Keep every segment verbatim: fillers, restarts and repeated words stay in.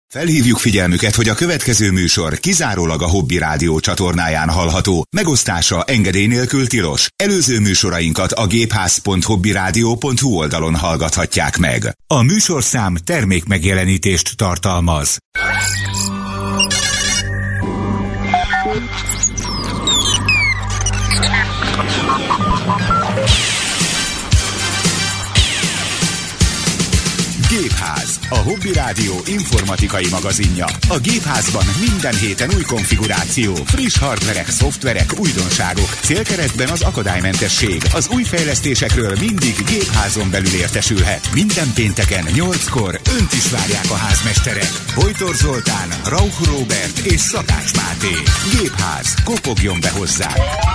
Felhívjuk figyelmüket, hogy a következő műsor kizárólag a Hobby Rádió csatornáján hallható. Megosztása engedély nélkül tilos. Előző műsorainkat a gépház pont hobbyradio pont hu oldalon hallgathatják meg. A műsorszám termékmegjelenítést tartalmaz. Gépház, a Hobby Rádió informatikai magazinja. A Gépházban minden héten új konfiguráció, friss hardverek, szoftverek, újdonságok, célkeresztben az akadálymentesség. Az új fejlesztésekről mindig Gépházon belül értesülhet. Minden pénteken nyolckor önt is várják a házmesterek. Bojtor Zoltán, Rauch Róbert és Szakács Máté. Gépház, kopogjon be hozzá!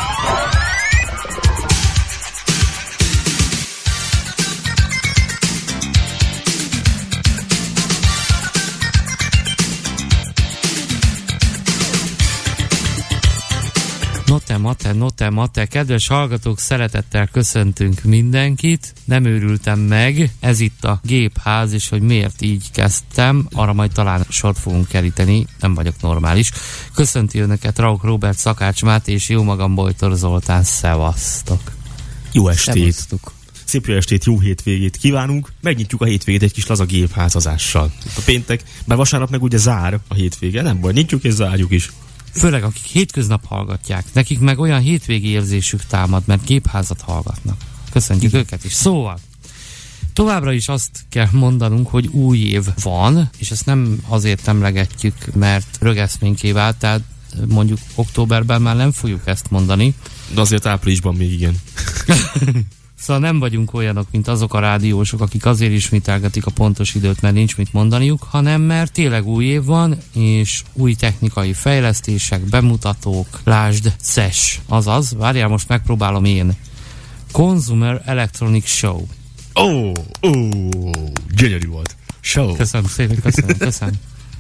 Note, mate, note, mate. Kedves hallgatók, szeretettel köszöntünk mindenkit. Nem őrültem meg, ez itt a Gépház, és hogy miért így kezdtem, arra majd talán sort fogunk keríteni, nem vagyok normális. Köszönti önöket Rauch Róbert, Szakács Máté és jó magam Bojtor Zoltán, szevasztok. Jó estét. Szevasztok. Szép jó estét, jó hétvégét kívánunk. Megnyitjuk a hétvégét egy kis laza gépházazással. A péntek, bár vasárnap meg ugye zár a hétvége, nem baj, nyitjuk és zárjuk is. Főleg akik hétköznap hallgatják, nekik meg olyan hétvégi érzésük támad, mert gépházat hallgatnak. Köszönjük Igen. őket is. Szóval, továbbra is azt kell mondanunk, hogy új év van, és ezt nem azért emlegetjük, mert rögeszménké vált, tehát mondjuk októberben már nem fogjuk ezt mondani. De azért áprilisban még igen. Szóval nem vagyunk olyanok, mint azok a rádiósok, akik azért ismételgetik a pontos időt, mert nincs mit mondaniuk, hanem mert tényleg új év van, és új technikai fejlesztések, bemutatók, lásd, cé e es, azaz, várjál, most megpróbálom én. Consumer Electronic Show. Ó, oh, ó, oh, gyönyörű volt. Show. Köszönöm szépen, köszönöm, köszönöm.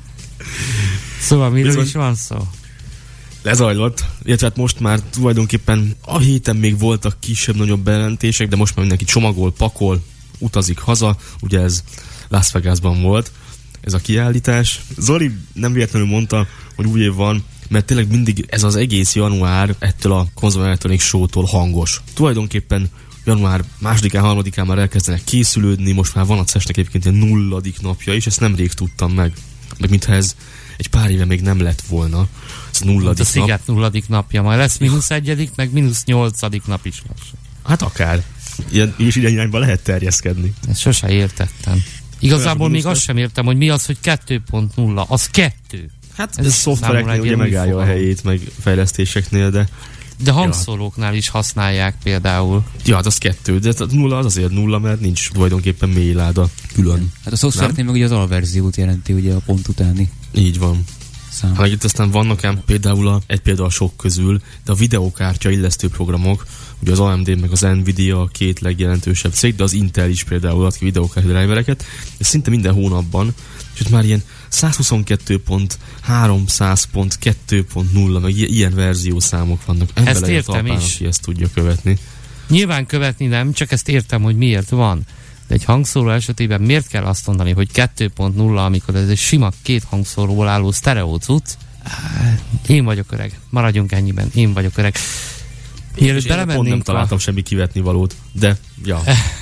Szóval miről is van szó? Lezajlott, illetve hát most már tulajdonképpen a héten még voltak kisebb-nagyobb bejelentések, de most már mindenki csomagol, pakol, utazik haza, ugye ez Las Vegasban volt, ez a kiállítás. Zoli nem véletlenül mondta, hogy új év van, mert tényleg mindig ez az egész január ettől a Consumer Electronic Show-tól hangos. Tulajdonképpen január másodikán, harmadikán már elkezdenek készülődni, most már van a cé e es-nek egyébként egy nulladik napja is, ezt nemrég tudtam meg. Meg mintha ez egy pár éve még nem lett volna. Ez nulladik a sziget nap. nulladik napja, majd lesz mínusz egyedik, meg mínusz nyolcadik nap is lassan. Hát akár. Ilyen, és ilyen irányba lehet terjeszkedni. Ezt sose értettem. Igazából még azt sem értem, hogy mi az, hogy kettő pont nulla. Az kettő. Hát ez, ez szoftvereknél ugye megállja a helyét, meg fejlesztéseknél, de... De hangszóróknál is használják például. Ja, hát az kettő, de a nulla az azért nulla, mert nincs tulajdonképpen mélyláda külön. Hát a szoftvereknél meg ugye az alverziót jelenti ugye a pont utáni. Így van. Hát itt aztán vannak ám például a, egy példa a sok közül, de a videokártya illesztő programok, ugye az á em dé meg az Nvidia a két legjelentősebb cég, de az Intel is például ad ki videokártya drivereket, és szinte minden hónapban, és ott már ilyen százhuszonkettő pont háromszáz pont kettő pont nulla, meg ilyen verziószámok vannak. Ezt értem is. Aki ezt tudja követni. Nyilván követni nem, csak ezt értem, hogy miért van. De egy hangszóró esetében miért kell azt mondani, hogy kettő pont nulla, amikor ez egy sima két hangszóróból álló sztereó cucc? Én vagyok öreg. Maradjunk ennyiben. Én vagyok öreg. Mielőtt belemennénk... nem találtam a... semmi kivetni valót, de ja.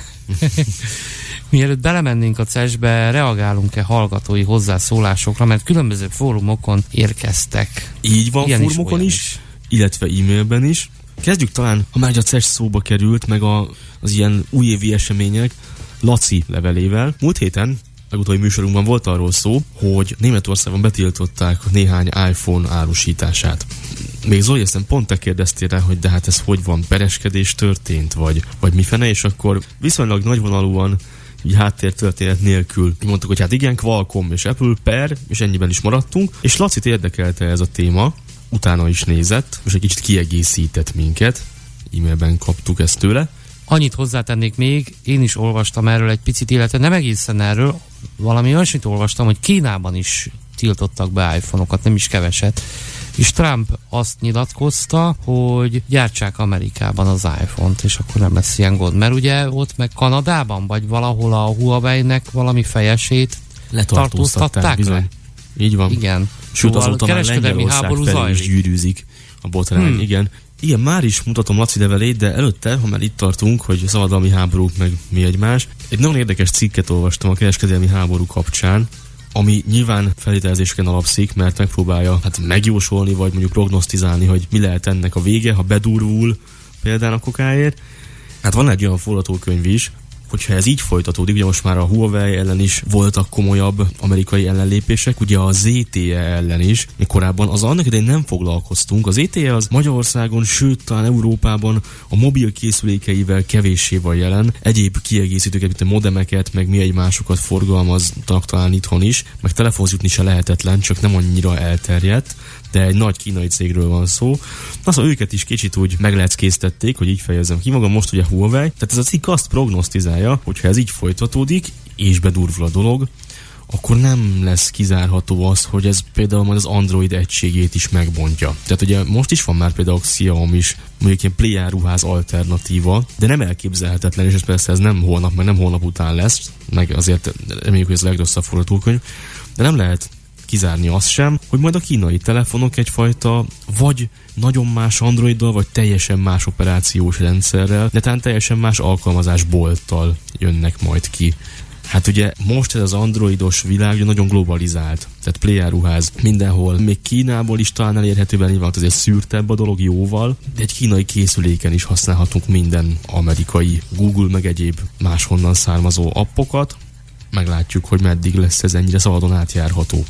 Mielőtt belemennénk a cé e es-be, reagálunk-e hallgatói hozzászólásokra, mert különböző fórumokon érkeztek. Így van, ilyen fórumokon is, is, illetve e-mailben is. Kezdjük talán, ha már a cé e es szóba került, meg a, az ilyen újévi események, Laci levelével. Múlt héten, legutóbbi műsorunkban volt arról szó, hogy Németországban betiltották néhány iPhone árusítását. Még Zoli, aztán pont te kérdeztél rá, hogy de hát ez hogy van, pereskedés történt, vagy, vagy mifene, és akkor viszonylag nagyvonalúan, így háttértörténet nélkül mondtuk, hogy hát igen, Qualcomm és Apple per, és ennyiben is maradtunk, és Lacit érdekelte ez a téma, utána is nézett, és egy kicsit kiegészített minket, e-mailben kaptuk ezt tőle. Annyit hozzátennék még, én is olvastam erről egy picit, illetve nem egészen erről, valami olyasmit olvastam, hogy Kínában is tiltottak be iPhone-okat, nem is keveset, és Trump azt nyilatkozta, hogy gyártsák Amerikában az iPhone-t, és akkor nem lesz ilyen gond, mert ugye ott meg Kanadában, vagy valahol a Huawei-nek valami fejesét letartóztatták le. Így van. Igen. Sőt, Szóval azóta már Lengyelország felé is gyűrűzik a botrány. Hmm. Igen. Igen, már is mutatom Laci levelét, de előtte, ha már itt tartunk, hogy szabadalmi háborúk meg mi egymás, egy nagyon érdekes cikket olvastam a kereskedelmi háború kapcsán, ami nyilván feltételezéseken alapszik, mert megpróbálja hát megjósolni, vagy mondjuk prognosztizálni, hogy mi lehet ennek a vége, ha bedurvul például a kokáért. Hát van egy olyan forgatókönyv is, hogyha ez így folytatódik, ugye most már a Huawei ellen is voltak komolyabb amerikai ellenlépések, ugye a zé té e ellen is, még korábban az annak idején nem foglalkoztunk. Az zé té e az Magyarországon, sőt talán Európában a mobil készülékeivel kevéssé van jelen, egyéb kiegészítőket, mint a modemeket, meg mi egymásokat forgalmaznak talán itthon is, meg telefonhoz jutni se lehetetlen, csak nem annyira elterjedt, de egy nagy kínai cégről van szó. Aztán őket is kicsit úgy megleckéztették, hogy így fejezzem ki magam, most ugye Huawei. Tehát ez a cikk azt prognosztizálja, hogyha ez így folytatódik, és bedurvul a dolog, akkor nem lesz kizárható az, hogy ez például majd az Android egységét is megbontja. Tehát ugye most is van már például Xiaomi is, mondjuk ilyen Play áruház alternatíva, de nem elképzelhetetlen, és ez persze ez nem holnap, meg nem holnap után lesz, meg azért reméljük, hogy ez a legrosszabb forgatókönyv, de nem lehet kizárni azt sem, hogy majd a kínai telefonok egyfajta vagy nagyon más Androiddal, vagy teljesen más operációs rendszerrel, de talán teljesen más alkalmazásbolttal jönnek majd ki. Hát ugye most ez az androidos világ ugye nagyon globalizált, tehát Play áruház mindenhol, még Kínából is talán elérhető, mert nyilván azért szűrtebb a dolog jóval, de egy kínai készüléken is használhatunk minden amerikai Google meg egyéb máshonnan származó appokat. Meglátjuk, hogy meddig lesz ez ennyire szabadon átjárható.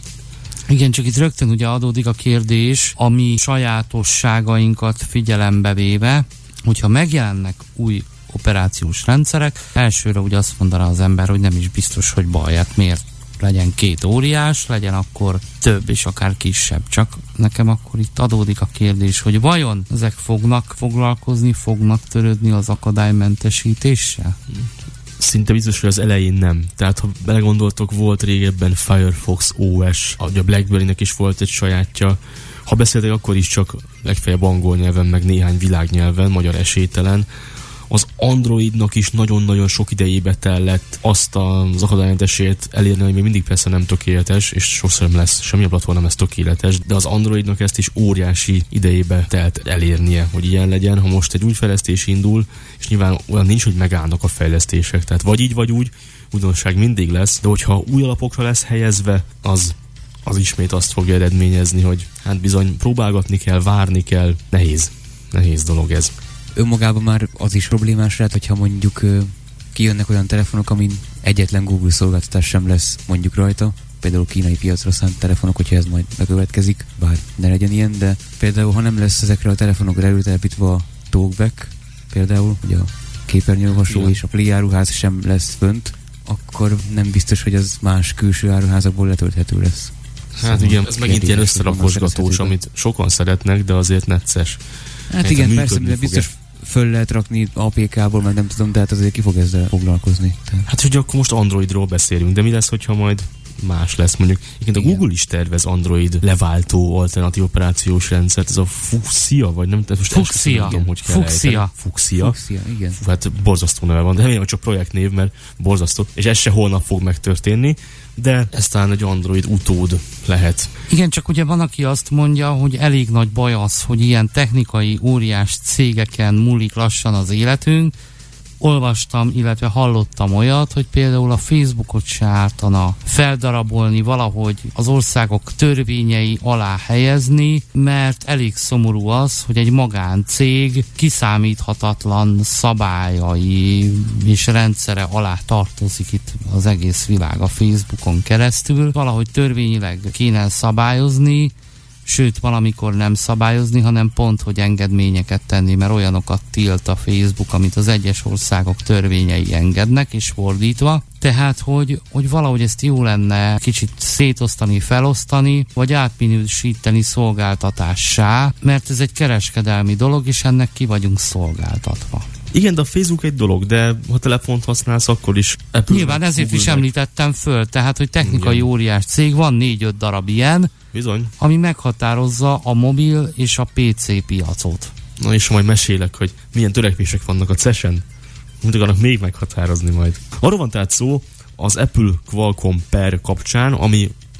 Igen, csak itt rögtön ugye adódik a kérdés, ami sajátosságainkat figyelembe véve, hogyha megjelennek új operációs rendszerek, elsőre ugye azt mondaná az ember, hogy nem is biztos, hogy baj, hát miért legyen két óriás, legyen akkor több és akár kisebb. Csak nekem akkor itt adódik a kérdés, hogy vajon ezek fognak foglalkozni, fognak törődni az akadálymentesítéssel? Szinte biztos, hogy az elején nem. Tehát, ha belegondoltok, volt régebben Firefox o es, a BlackBerry-nek is volt egy sajátja. Ha beszéltek, akkor is csak legfeljebb angol nyelven, meg néhány világnyelven, magyar esélytelen. Az Androidnak is nagyon-nagyon sok idejébe tellett azt az akadálymentességet elérni, hogy még mindig persze nem tökéletes, és sokszor nem lesz semmi a platform nem lesz tökéletes, de az Androidnak ezt is óriási idejébe telt elérnie, hogy ilyen legyen. Ha most egy új fejlesztés indul, és nyilván olyan nincs, hogy megállnak a fejlesztések, tehát vagy így, vagy úgy, újdonság mindig lesz, de hogyha új alapokra lesz helyezve, az az ismét azt fogja eredményezni, hogy hát bizony próbálgatni kell, várni kell, nehéz, nehéz dolog ez. Önmagában már az is problémás lehet, hogyha mondjuk ö, kijönnek olyan telefonok, amin egyetlen Google szolgáltatás sem lesz mondjuk rajta, például kínai piacra szánt telefonok, hogyha ez majd bekövetkezik, bár ne legyen ilyen, de például ha nem lesz ezekre a telefonokra előtelepítve a TalkBack, például, ugye a képernyőolvasó és a Play áruház sem lesz fönt, akkor nem biztos, hogy az más külső áruházakból letölthető lesz. Hát szóval igen, ez megint ilyen összerakosgatós, amit sokan szeretnek, de azért necces. Hát hát igen, persze, de biztos föl lehet rakni á pé ká-ból, mert nem tudom, de hát azért ki fog ezzel foglalkozni. Tehát. Hát, hogy akkor most Androidról beszélünk, de mi lesz, hogyha majd más lesz? Mondjuk, igen, a Google is tervez Android leváltó alternatív operációs rendszert, ez a Fuchsia, vagy nem? Most Fuchsia. Tudom, hogy kell Fuchsia. Fuchsia. Fuchsia, igen. Fú, hát borzasztó neve van, de remélem, hogy csak projektnév, mert borzasztó. És ez se holnap fog megtörténni, de ez talán egy Android utód lehet. Igen, csak ugye van, aki azt mondja, hogy elég nagy baj az, hogy ilyen technikai óriás cégeken múlik lassan az életünk. Olvastam, illetve hallottam olyat, hogy például a Facebookot se ártana feldarabolni, valahogy az országok törvényei alá helyezni, mert elég szomorú az, hogy egy magáncég kiszámíthatatlan szabályai és rendszere alá tartozik itt az egész világ a Facebookon keresztül. Valahogy törvényileg kéne szabályozni, sőt, valamikor nem szabályozni, hanem pont, hogy engedményeket tenni, mert olyanokat tilt a Facebook, amit az egyes országok törvényei engednek, és fordítva. Tehát, hogy, hogy valahogy ezt jó lenne kicsit szétosztani, felosztani, vagy átminősíteni szolgáltatássá, mert ez egy kereskedelmi dolog, és ennek ki vagyunk szolgáltatva. Igen, de a Facebook egy dolog, de ha telefont használsz, akkor is Apple. Nyilván ezért is említettem föl, tehát, hogy technikai igen. óriás cég, van négy-öt darab ilyen, bizony, ami meghatározza a mobil és a pé cé piacot. Na és majd mesélek, hogy milyen törekvések vannak a cé e es-en. Mit akarnak még meghatározni majd. Arról van tehát szó az Apple Qualcomm per kapcsán, ami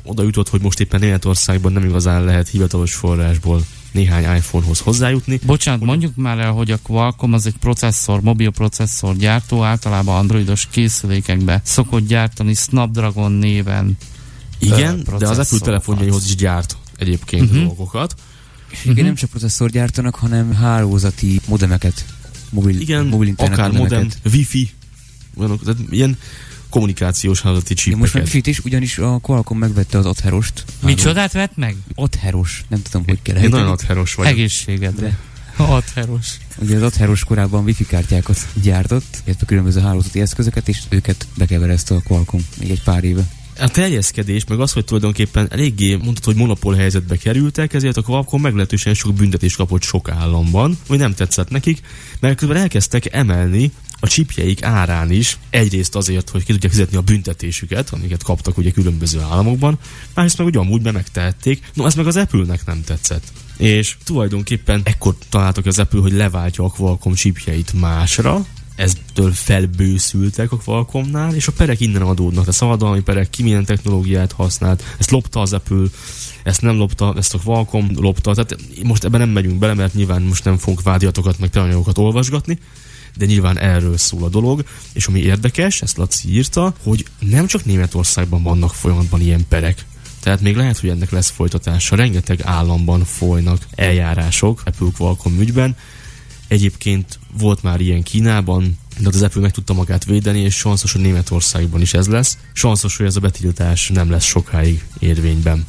oda jutott, hogy most éppen Németországban nem igazán lehet hivatalos forrásból néhány iPhone-hoz hozzájutni. Bocsánat, mondjuk már el, hogy a Qualcomm az egy processzor, mobil processzor gyártó, általában androidos készülékekbe szokott gyártani Snapdragon néven. Igen, de az Apple telefonjaihoz is gyárt egyébként uh-huh. dolgokat. Igen, uh-huh. nem csak processzor gyártanak, hanem hálózati modemeket, mobil, igen, mobil internet akár modemeket. modem, wifi, olyanok, tehát ilyen kommunikációs hálózati csípeket. Most meg fit is, ugyanis a Qualcomm megvette az Atherost. Micsodát vett meg? Atheros, nem tudom, hogy kell. Én nagyon Atheros vagyok. Egészségedre. Atheros. Ugye az Atheros korábban wifi kártyákat gyártott, illetve különböző hálózati eszközöket, és őket bekeverezte a Qualcomm még egy pár éve. A terjeszkedés, meg az, hogy tulajdonképpen eléggé mondhatod, hogy monopól helyzetbe kerültek, ezért a Qualcomm meglehetősen sok büntetést kapott sok államban, hogy nem tetszett nekik, mert közben elkezdtek emelni a csipjeik árán is, egyrészt azért, hogy ki tudják fizetni a büntetésüket, amiket kaptak ugye különböző államokban, másrészt meg ugye amúgy be megtehették, no ez meg az Apple-nek nem tetszett. És tulajdonképpen ekkor találtak az Apple, hogy leváltja a Qualcomm csipjeit másra, eztől felbőszültek a Qualcommnál, és a perek innen adódnak, a szabadalmi perek, ki milyen technológiát használt, ezt lopta az Apple, ezt nem lopta, ezt a Qualcomm lopta, tehát most ebben nem megyünk bele, mert nyilván most nem fogunk vádiatokat, meg peranyagokat olvasgatni, de nyilván erről szól a dolog, és ami érdekes, ezt Laci írta, hogy nem csak Németországban vannak folyamatban ilyen perek, tehát még lehet, hogy ennek lesz folytatása, rengeteg államban folynak eljárások Apple Qualcomm ügyben. Egyébként volt már ilyen Kínában, de az Apple meg tudta magát védeni, és sanszos, hogy Németországban is ez lesz. Sanszos, hogy ez a betiltás nem lesz sokáig érvényben.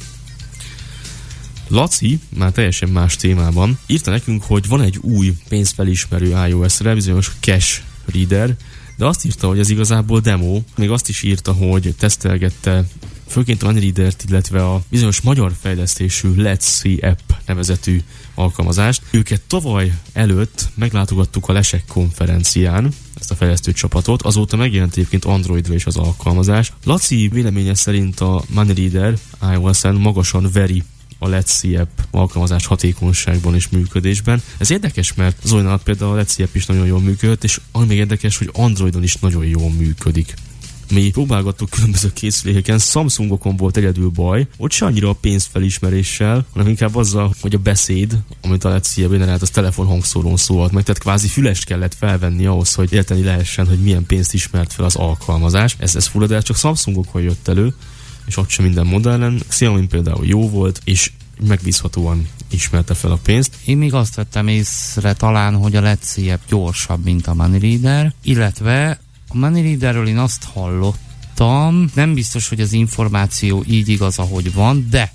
Laci, már teljesen más témában, írta nekünk, hogy van egy új pénzfelismerő iOS-re, bizonyos Cash Reader, de azt írta, hogy ez igazából demo. Még azt is írta, hogy tesztelgette főként a MoneyReader-t, illetve a bizonyos magyar fejlesztésű Let's See App nevezetű alkalmazást. Őket tavaly előtt meglátogattuk a Lesek konferencián, ezt a fejlesztő csapatot, azóta megjelent egyébként Androidra is az alkalmazás. Laci véleménye szerint a MoneyReader iOS-en magasan veri a Let's See App alkalmazás hatékonyságban és működésben. Ez érdekes, mert Zolinál például a Let's See App is nagyon jól működött, és ami még érdekes, hogy Androidon is nagyon jól működik. Mi próbálgattuk különböző készülékeken, Samsungokon volt egyedül baj, ott se annyira a pénzfelismeréssel, hanem inkább azzal, hogy a beszéd, amit a Let's See App generált, az telefonhangszórón szólt meg, tehát kvázi fülest kellett felvenni ahhoz, hogy érteni lehessen, hogy milyen pénzt ismert fel az alkalmazás. Ez, ez full, de ez csak Samsungokon jött elő, és ott sem minden modellen. Xiaomi például jó volt, és megbízhatóan ismerte fel a pénzt. Én még azt vettem észre talán, hogy a Let's See App gyorsabb, mint a MoneyReader, illetve a MoneyReaderről én azt hallottam, nem biztos, hogy az információ így igaz, ahogy van, de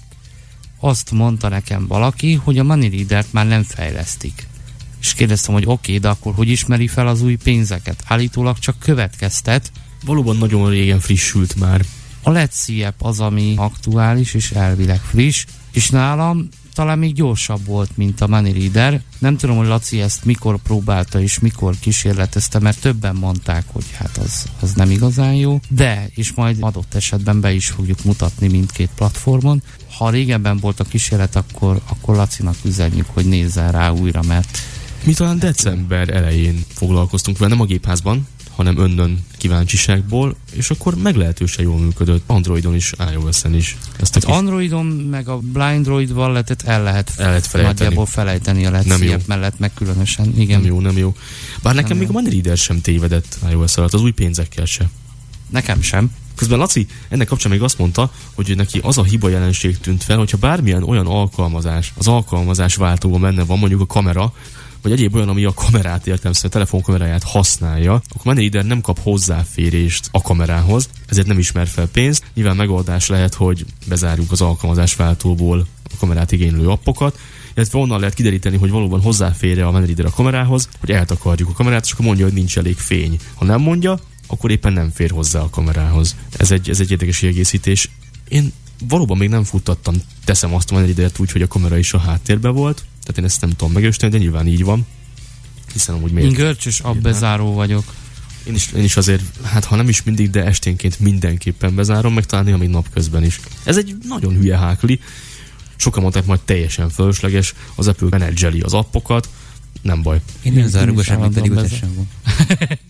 azt mondta nekem valaki, hogy a MoneyReadert már nem fejlesztik. És kérdeztem, hogy oké, okay, de akkor hogy ismeri fel az új pénzeket? Állítólag csak következtet. Valóban nagyon régen frissült már. A Let's See App az, ami aktuális és elvileg friss, és nálam talán még gyorsabb volt, mint a MoneyReader. Nem tudom, hogy Laci ezt mikor próbálta és mikor kísérletezte, mert többen mondták, hogy hát az, az nem igazán jó, de, és majd adott esetben be is fogjuk mutatni mindkét platformon. Ha régebben volt a kísérlet, akkor, akkor Lacinak üzenjük, hogy nézzen rá újra, mert... Mi talán december elején foglalkoztunk vele, nem a gépházban, hanem önnön kíváncsiságból, és akkor meglehetősen jól működött Androidon is, iOS-en is. Ezt hát kis... Androidon meg a Blindroid-val lehet, el lehet, el lehet felejteni. Nagyjából felejteni a Let's See App mellett, meg különösen. Igen. Nem jó, nem jó. Bár nekem nem még jó. A MoneyReader sem tévedett iOS alatt, az új pénzekkel se. Nekem sem. Közben Laci ennek kapcsán még azt mondta, hogy neki az a hiba jelenség tűnt fel, hogyha bármilyen olyan alkalmazás, az alkalmazás váltóban benne van, mondjuk a kamera, vagy egyéb olyan, ami a kamerát értelemszerűen, a telefonkameráját használja, akkor MoneyReader nem kap hozzáférést a kamerához, ezért nem ismer fel pénzt. Nyilván megoldás lehet, hogy bezárjuk az alkalmazásváltóból a kamerát igénylő appokat, illetve onnan lehet kideríteni, hogy valóban hozzáfér a MoneyReader a kamerához, hogy eltakarjuk a kamerát, és akkor mondja, hogy nincs elég fény. Ha nem mondja, akkor éppen nem fér hozzá a kamerához. Ez egy, ez egy érdekes kiegészítés. Én valóban még nem futtattam, teszem azt a MoneyReadert úgy, hogy a kamera is a háttérben volt, tehát én ezt nem tudom megerősíteni, de nyilván így van. Hiszen amúgy miért? Én görcsös app-bezáró vagyok. Én is, én is azért, hát ha nem is mindig, de esténként mindenképpen bezárom, meg talán néha még napközben is. Ez egy nagyon hülye hákli. Sokan mondták, majd teljesen fölösleges, az Apple menedzseli az appokat, nem baj. Én nem zárok be semmit, pedig sem van.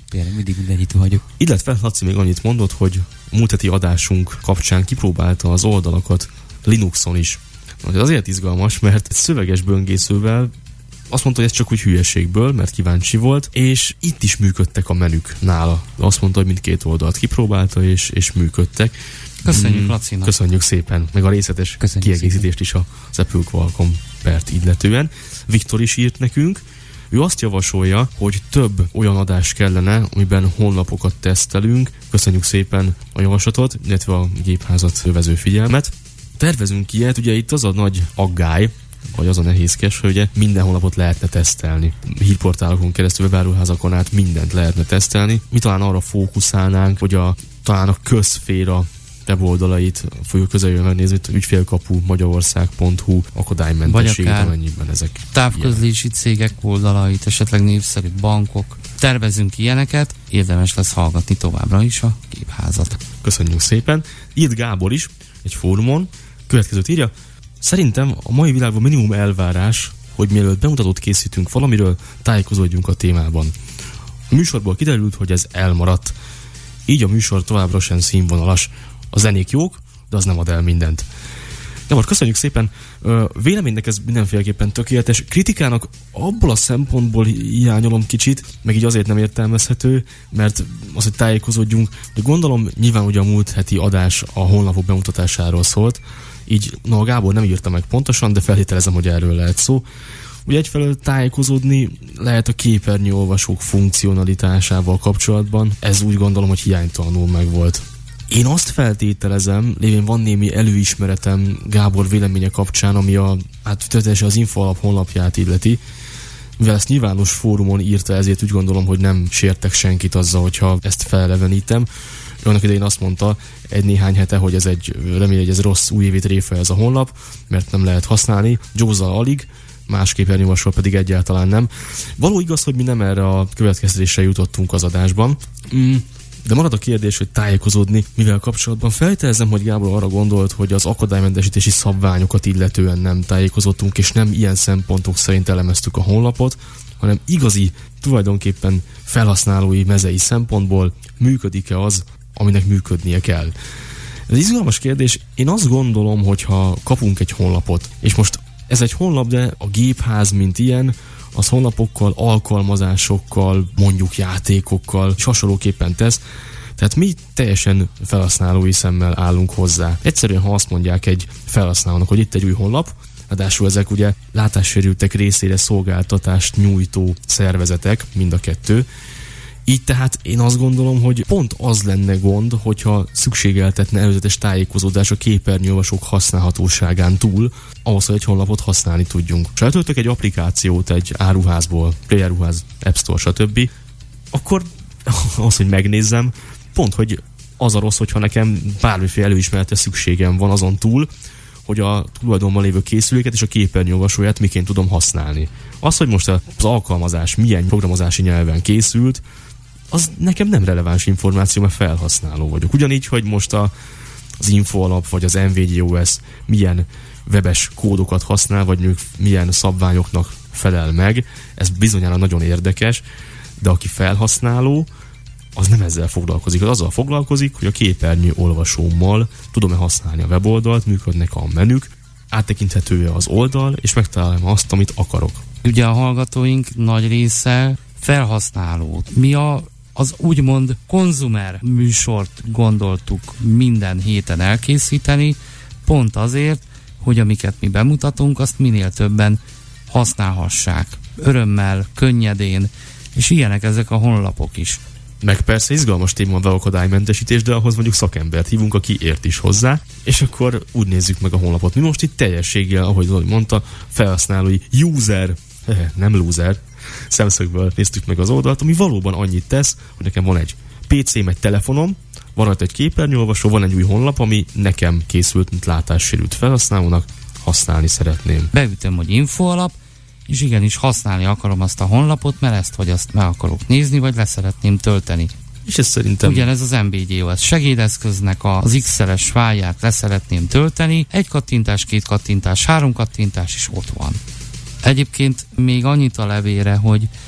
Tényleg mindig mindennyitó vagyok. Illetve Laci még annyit mondott, hogy múlt heti adásunk kapcsán kipróbálta az oldalakat Linuxon is. Ez azért izgalmas, mert egy szöveges böngészővel azt mondta, hogy ez csak úgy hülyeségből, mert kíváncsi volt, és itt is működtek a menük nála. Azt mondta, hogy mindkét oldalt kipróbálta, és, és működtek. Köszönjük, mm, Lacinak. Köszönjük szépen, meg a részletes Köszönjük kiegészítést szépen. is az Apple Qualcomm pert illetően. Viktor is írt nekünk. Ő azt javasolja, hogy több olyan adás kellene, amiben honlapokat tesztelünk. Köszönjük szépen a javaslatot, illetve a gépházat övező figyelmet. Tervezünk ilyet, ugye itt az a nagy aggály, vagy az a nehézkes, hogy ugye minden honlapot lehetne tesztelni. Hírportálokon keresztül, webáruházakon át mindent lehetne tesztelni. Mi talán arra fókuszálnánk, hogy a, talán a közszféra weboldalait fogjuk közeljön megnézni, hogy ügyfélkapu magyarország pont hu akadálymentesség, amennyiben ezek távközlési ilyen cégek oldalait, esetleg népszerű bankok. Tervezünk ilyeneket, érdemes lesz hallgatni továbbra is a gépházat. Köszönjük szépen. Írt Gábor is egy fórumon, következőt írja: szerintem a mai világban minimum elvárás, hogy mielőtt bemutatót készítünk valamiről, tájékozódjunk a témában. A műsorból kiderült, hogy ez elmaradt. Így a műsor továbbra sem színvonalas. A zenék jók, de az nem ad el mindent. Gábor, köszönjük szépen. Véleménynek ez mindenféleképpen tökéletes. Kritikának abból a szempontból hiányolom kicsit, meg így azért nem értelmezhető, mert az, hogy tájékozódjunk, de gondolom nyilván ugye a múlt heti adás a honlapok bemutatásáról szólt, így, na a Gábor nem írta meg pontosan, de feltételezem, hogy erről lehet szó. Ugye egyfelől tájékozódni lehet a képernyőolvasók funkcionalitásával kapcsolatban, ez úgy gondolom, hogy hiánytalanul megvolt. Én azt feltételezem, lévén van némi előismeretem Gábor véleménye kapcsán, ami a, hát történetesen az Infoalap honlapját illeti, mivel ezt nyilvános fórumon írta, ezért úgy gondolom, hogy nem sértek senkit azzal, hogyha ezt felelevenítem. Annak idején azt mondta egy néhány hete, hogy ez egy, remélem, hogy ez rossz újévi tréfa ez a honlap, mert nem lehet használni. Józzal alig, más képernyőolvasóval pedig egyáltalán nem. Való igaz, hogy mi nem erre a következtetésre jutottunk az adásban. Mm. De marad a kérdés, hogy tájékozódni, mivel kapcsolatban feltételezem, hogy Gábor arra gondolt, hogy az akadálymentesítési szabványokat illetően nem tájékozottunk, és nem ilyen szempontok szerint elemeztük a honlapot, hanem igazi, tulajdonképpen felhasználói, mezei szempontból működik-e az, aminek működnie kell. Ez izgalmas kérdés. Én azt gondolom, hogyha kapunk egy honlapot, és most ez egy honlap, de a gépház, mint ilyen, az honlapokkal, alkalmazásokkal, mondjuk játékokkal és hasonlóképpen tesz. Tehát mi teljesen felhasználói szemmel állunk hozzá. Egyszerűen, ha azt mondják egy felhasználónak, hogy itt egy új honlap, ráadásul ezek ugye látássérültek részére szolgáltatást nyújtó szervezetek, mind a kettő. Így tehát én azt gondolom, hogy pont az lenne gond, hogyha szükségeltetne előzetes tájékozódás a képernyőolvasók használhatóságán túl, ahhoz, hogy egy honlapot használni tudjunk. Ha eltöltök egy applikációt egy áruházból, Play-áruház, App Store, stb., akkor az, hogy megnézzem, pont, hogy az a rossz, hogyha nekem bármiféle előismerete szükségem van azon túl, hogy a tulajdonban lévő készüléket és a képernyőolvasóját miként tudom használni. Az, hogy most az alkalmazás milyen programozási nyelven készült, az nekem nem releváns információ, mert felhasználó vagyok. Ugyanígy, hogy most a, az Infoalap vagy az en vé gé o es milyen webes kódokat használ, vagy milyen szabványoknak felel meg, ez bizonyára nagyon érdekes, de aki felhasználó, az nem ezzel foglalkozik. Az azzal foglalkozik, hogy a képernyő olvasómmal tudom-e használni a weboldalt, működnek a menük, áttekinthető az oldal, és megtalálom azt, amit akarok. Ugye a hallgatóink nagy része felhasználó. Mi a, az úgymond konzumer műsort gondoltuk minden héten elkészíteni, pont azért, hogy amiket mi bemutatunk, azt minél többen használhassák. Örömmel, könnyedén, és ilyenek ezek a honlapok is. Meg persze izgalmas téma a akadálymentesítés, de ahhoz mondjuk szakembert hívunk, aki ért is hozzá, és akkor úgy nézzük meg a honlapot. Mi most itt teljességgel, ahogy Zoli mondta, felhasználói user, nem loser, szemszögből néztük meg az oldalt, ami valóban annyit tesz, hogy nekem van egy pé cém, egy telefonom, van rajta egy képernyőolvasó, van egy új honlap, ami nekem készült, mint látássérült felhasználónak, használni szeretném. Beütöm, hogy Infoalap, és igenis használni akarom azt a honlapot, mert ezt vagy azt meg akarok nézni, vagy leszeretném tölteni. És ez szerintem... Ugyanez az en bé gé o es segédeszköznek az iksz el es fájlját leszeretném tölteni, egy kattintás, két kattintás, három kattintás, és ott van. Egyébként még annyit a levére, hogy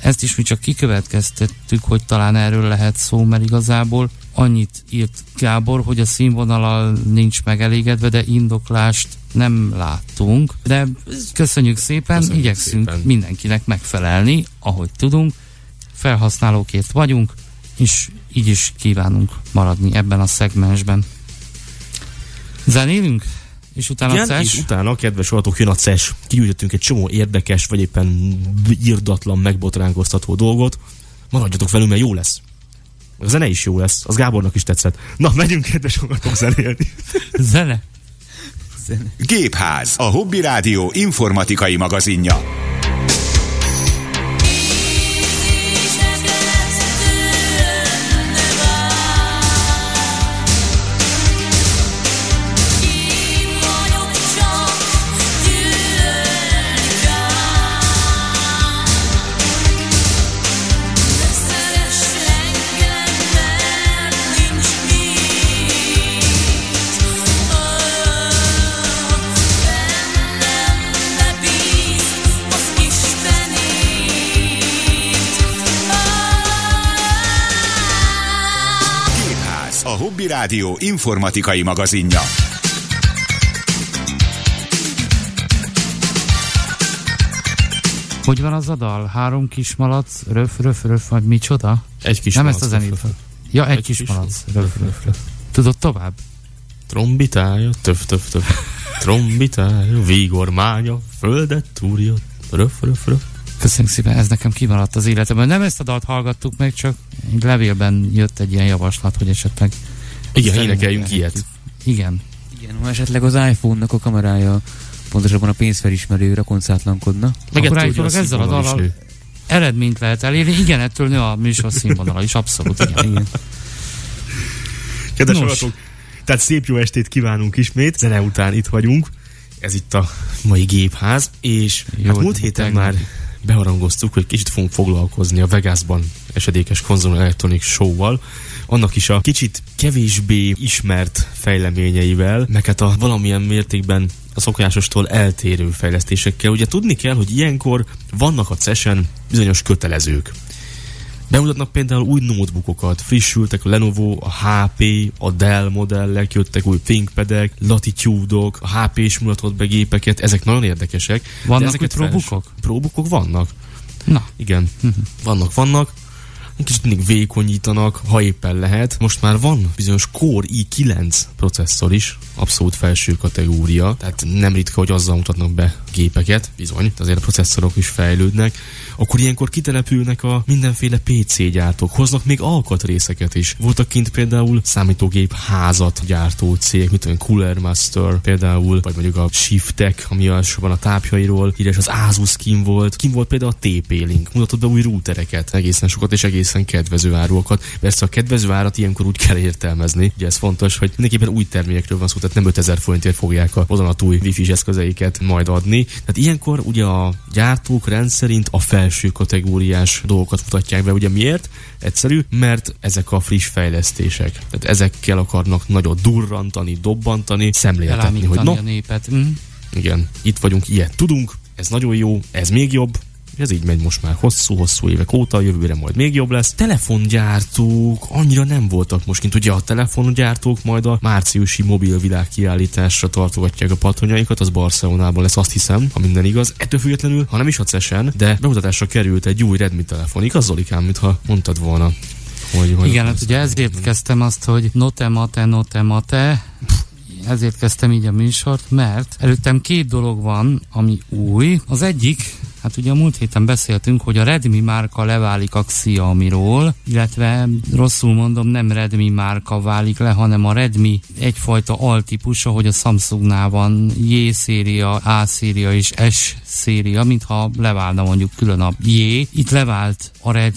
Ezt is mi csak kikövetkeztettük, hogy talán erről lehet szó, mert igazából annyit írt Gábor, hogy a színvonalal nincs megelégedve, de indoklást nem láttunk. De köszönjük szépen, köszönjük igyekszünk szépen mindenkinek megfelelni, ahogy tudunk. Felhasználókért vagyunk, és így is kívánunk maradni ebben a szegmensben. Zenélünk? És utána igen, a és utána, kedves hallgatók, jön a cé e es. Kigyűjtöttünk egy csomó érdekes, vagy éppen irdatlan, megbotránkoztató dolgot. Maradjatok velünk, mert jó lesz. A zene is jó lesz. Az Gábornak is tetszett. Na, megyünk, kedves hallgatók, zenélni. Zene. Zene. Gépház, a Hobby Rádió informatikai magazinja. A Hobby Rádió informatikai magazinja. Hogy van az a dal? Három kis malac, röf, röf, röf, vagy micsoda? Egy kis Nem malac. ezt a zenét. Ja, egy, egy kis, kis malac, röf, röf, röf. Tudod tovább? Trombitája, töf, töf, töf. Trombitája, vígormánya, földet túrja, röf, röf, röf. Köszönjük szépen, ez nekem kimaradt az életemben. Nem ezt a dalt hallgattuk meg, csak egy levélben jött egy ilyen javaslat, hogy esetleg... Igen, énekeljünk ilyet. Igen. Igen, ha esetleg az iPhone-nak a kamerája, pontosabban a pénzfelismerőre koncátlankodna. Meg akkor állítólag ezzel a dallal eredményt lehet elérni. Igen, ettől nő a műsor színvonala is, abszolút. Igen. Igen. Kedves hallgatók, tehát szép jó estét kívánunk ismét. Zene után itt vagyunk. Ez itt a mai Gépház, és jó, hát múlt héten már beharangoztuk, hogy kicsit fogunk foglalkozni a Vegasban esedékes Consumer Electronics Show-val, annak is a kicsit kevésbé ismert fejleményeivel, meg hát a valamilyen mértékben a szokásostól eltérő fejlesztésekkel. Ugye tudni kell, hogy ilyenkor vannak a cé e es-en bizonyos kötelezők. Bemutatnak például új notebookokat, frissültek a Lenovo, a há pé, a Dell modellek, jöttek új ThinkPadek, Latitude-ok, a há pé is mutatott be gépeket, ezek nagyon érdekesek. Vannak új próbookok? Próbookok vannak. Na. Igen, uh-huh. vannak, vannak. Kicsit mindig vékonyítanak, ha éppen lehet. Most már van bizonyos Core i kilenc processzor is, abszolút felső kategória, tehát nem ritka, hogy azzal mutatnak be gépeket, bizony, azért a processzorok is fejlődnek. Akkor ilyenkor kitelepülnek a mindenféle pé cé gyártók, hoznak még alkatrészeket is. Voltak kint például számítógép házat gyártó cégek, mint olyan Cooler Master például, vagy mondjuk a Shiftek, ami van a tápjairól, híres az Asus kim volt, kim volt például a té pé-Link, mutatott be új routereket, egészen sokat és egészen kedvező áruakat. Persze a kedvező árat ilyenkor úgy kell értelmezni, ugye ez fontos, hogy mindenképpen új termékekről van szó, tehát nem ötezer forintért fogják a vadonatúj wifi-s eszközeiket majd adni. Tehát ilyenkor ugye a gyártók rendszerint a felső kategóriás dolgokat mutatják be. Ugye miért? Egyszerű, mert ezek a friss fejlesztések. Tehát ezekkel akarnak nagyot durrantani, dobbantani, szemléltetni, hogy no, a népet. Mm. Igen, itt vagyunk, ilyet tudunk, ez nagyon jó, ez még jobb. Ez így megy most már hosszú-hosszú évek óta, jövőre majd még jobb lesz. Telefongyártók annyira nem voltak most, mint ugye a telefongyártók majd a márciusi mobilvilág kiállításra tartogatják a patronjaikat, az Barcelonában lesz, azt hiszem, ha minden igaz. Ettől függetlenül, ha nem is a cé e es-en, de bemutatásra került egy új Redmi telefon. Igaz, Zolikám, mintha mondtad volna. Hogy, hogy igen, hát ugye ezért kezdtem azt, hogy note mate, note mate, ezért kezdtem így a műsort, mert előttem két dolog van, ami új. Az egyik, hát ugye a múlt héten beszéltünk, hogy a Redmi márka leválik a Xiaomiról, illetve rosszul mondom, nem Redmi márka válik le, hanem a Redmi egyfajta altípusa, hogy a Samsungnál van J-széria, A-széria és S-széria, mintha leválna mondjuk külön a J. Itt levált a Redmi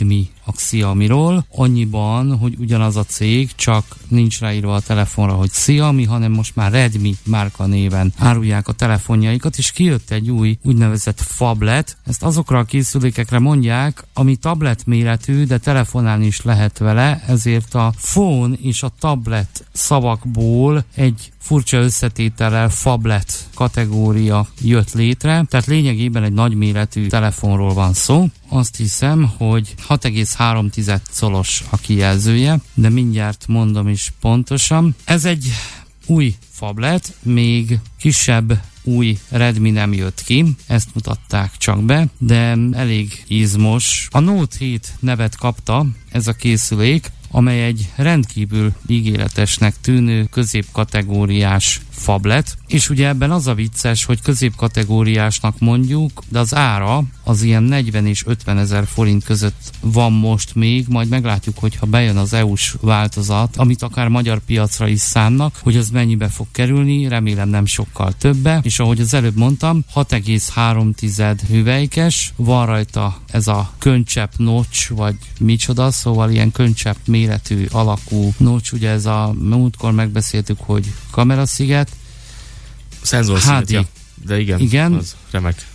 a Xiaomiról, annyiban, hogy ugyanaz a cég, csak nincs ráírva a telefonra, hogy Xiaomi, hanem most már Redmi márka néven árulják a telefonjaikat, és kijött egy új úgynevezett phablet. Ezt azokra a készülékekre mondják, ami tablet méretű, de telefonálni is lehet vele, ezért a phone és a tablet szavakból egy furcsa összetétellel phablet kategória jött létre, tehát lényegében egy nagyméretű telefonról van szó. Azt hiszem, hogy hat egész három colos a kijelzője, de mindjárt mondom is pontosan. Ez egy új phablet, még kisebb új Redmi nem jött ki, ezt mutatták csak be, de elég izmos. A Note hét nevet kapta ez a készülék, amely egy rendkívül ígéretesnek tűnő középkategóriás phablet, és ugye ebben az a vicces, hogy középkategóriásnak mondjuk, de az ára az ilyen negyven és ötven ezer forint között van most még, majd meglátjuk, hogyha bejön az é u-s változat, amit akár magyar piacra is szánnak, hogy az mennyibe fog kerülni, remélem nem sokkal többe, és ahogy az előbb mondtam, hat egész három hüvelykes, van rajta ez a könycsepp notch, vagy micsoda, szóval ilyen könycsepp méretű alakú notch, ugye ez a múltkor megbeszéltük, hogy kamerasziget, Szenzorsziget, ja. De igen, igen, az remek.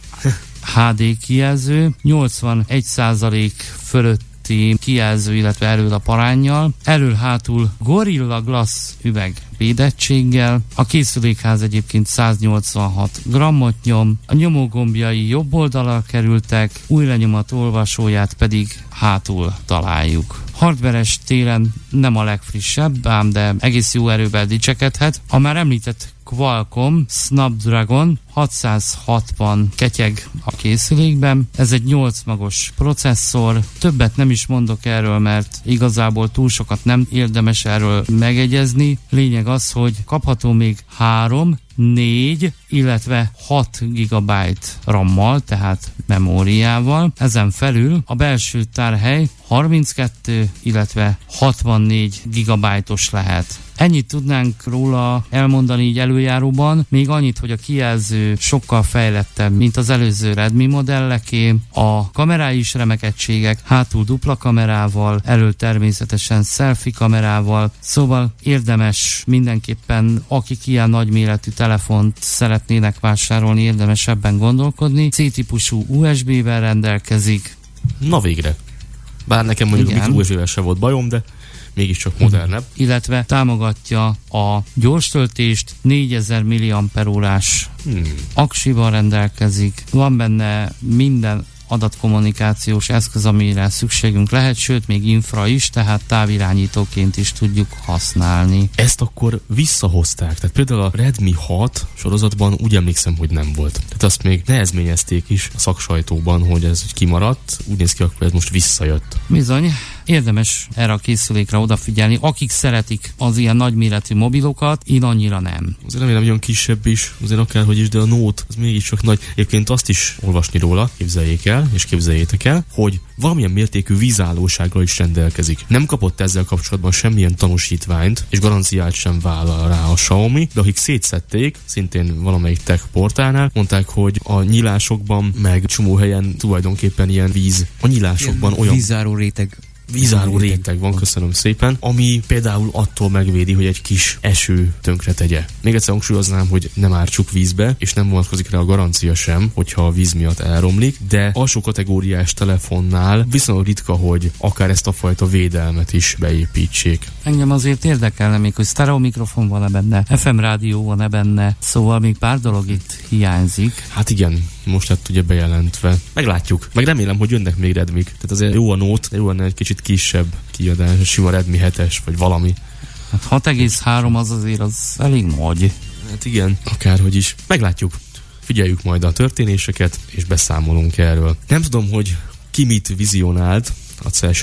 há dé kijelző, nyolcvanegy százalék fölötti kijelző, illetve erőlap aránnyal, elől-hátul Gorilla Glass üveg védettséggel, a készülékház egyébként száznyolcvanhat grammot nyom, a nyomógombjai jobb oldalra kerültek, új lenyomat olvasóját pedig hátul találjuk. Hardveres téren nem a legfrissebb, ám de egész jó erővel dicsekedhet. A már említett Qualcomm Snapdragon hatszázhatvan ketyeg a készülékben. Ez egy nyolc magos processzor. Többet nem is mondok erről, mert igazából túl sokat nem érdemes erről megegyezni. Lényeg az, hogy kapható még három, négy, illetve hat gigabyte RAM-mal, tehát memóriával. Ezen felül a belső tárhely harminckettő, illetve hatvannégy gigabyte-os lehet. Ennyit tudnánk róla elmondani így előjáróban, még annyit, hogy a kijelző sokkal fejlettebb, mint az előző Redmi modelleké, a kamerái is remek egységek, hátul dupla kamerával, elől természetesen selfie kamerával, szóval érdemes mindenképpen, akik ilyen nagyméretű telefont szeretnének vásárolni, érdemes ebben gondolkodni. C-típusú u es bé-vel rendelkezik. Na végre. Bár nekem mondjuk igen, a micro u es bé-vel se volt bajom, de mégiscsak modernebb. Illetve támogatja a gyors töltést, négyezer milliampere órás hmm. aksival rendelkezik. Van benne minden adatkommunikációs eszköz, amire szükségünk lehet, sőt még infra is, tehát távirányítóként is tudjuk használni. Ezt akkor visszahozták, tehát például a Redmi hat sorozatban úgy emlékszem, hogy nem volt. Tehát azt még nehezményezték is a szaksajtóban, hogy ez kimaradt, úgy néz ki, akkor ez most visszajött. Bizony. Érdemes erre a készülékre odafigyelni, akik szeretik az ilyen nagyméretű mobilokat, én annyira nem. Azért remélem, hogy olyan kisebb is, azért akárhogy is, de a Note az mégiscsak nagy. Egyébként azt is olvasni róla, képzeljék el, és képzeljétek el, hogy valamilyen mértékű vízállósággal is rendelkezik. Nem kapott ezzel kapcsolatban semmilyen tanúsítványt, és garanciát sem vállal rá a Xiaomi, de akik szétszették, szintén valamelyik tech portálnál, mondták, hogy a nyílásokban, meg csomó helyen tulajdonképpen ilyen víz, a nyílásokban ilyen olyan vízáró réteg vízáró réteg van, köszönöm szépen, ami például attól megvédi, hogy egy kis eső tönkre tegye. Még egyszer hangsúlyoznám, hogy nem ártsuk vízbe, és nem vonatkozik rá a garancia sem, hogyha a víz miatt elromlik, de alsó kategóriás telefonnál viszonylag ritka, hogy akár ezt a fajta védelmet is beépítsék. Engem azért érdekelne még, hogy sztereó mikrofon van-e benne, ef em rádió van-e benne, szóval még pár dolog itt hiányzik. Hát igen, most lett ugye bejelentve. Meglátjuk. Meg remélem, hogy jönnek még Redmik. Tehát azért jó a Note, de jó lenne egy kicsit kisebb kiadás, a sima Redmi hetes, vagy valami. Hát hat egész három az azért az elég nagy. Hát igen, akárhogy is. Meglátjuk. Figyeljük majd a történéseket, és beszámolunk erről. Nem tudom, hogy ki mit vizionált a cé e es-re,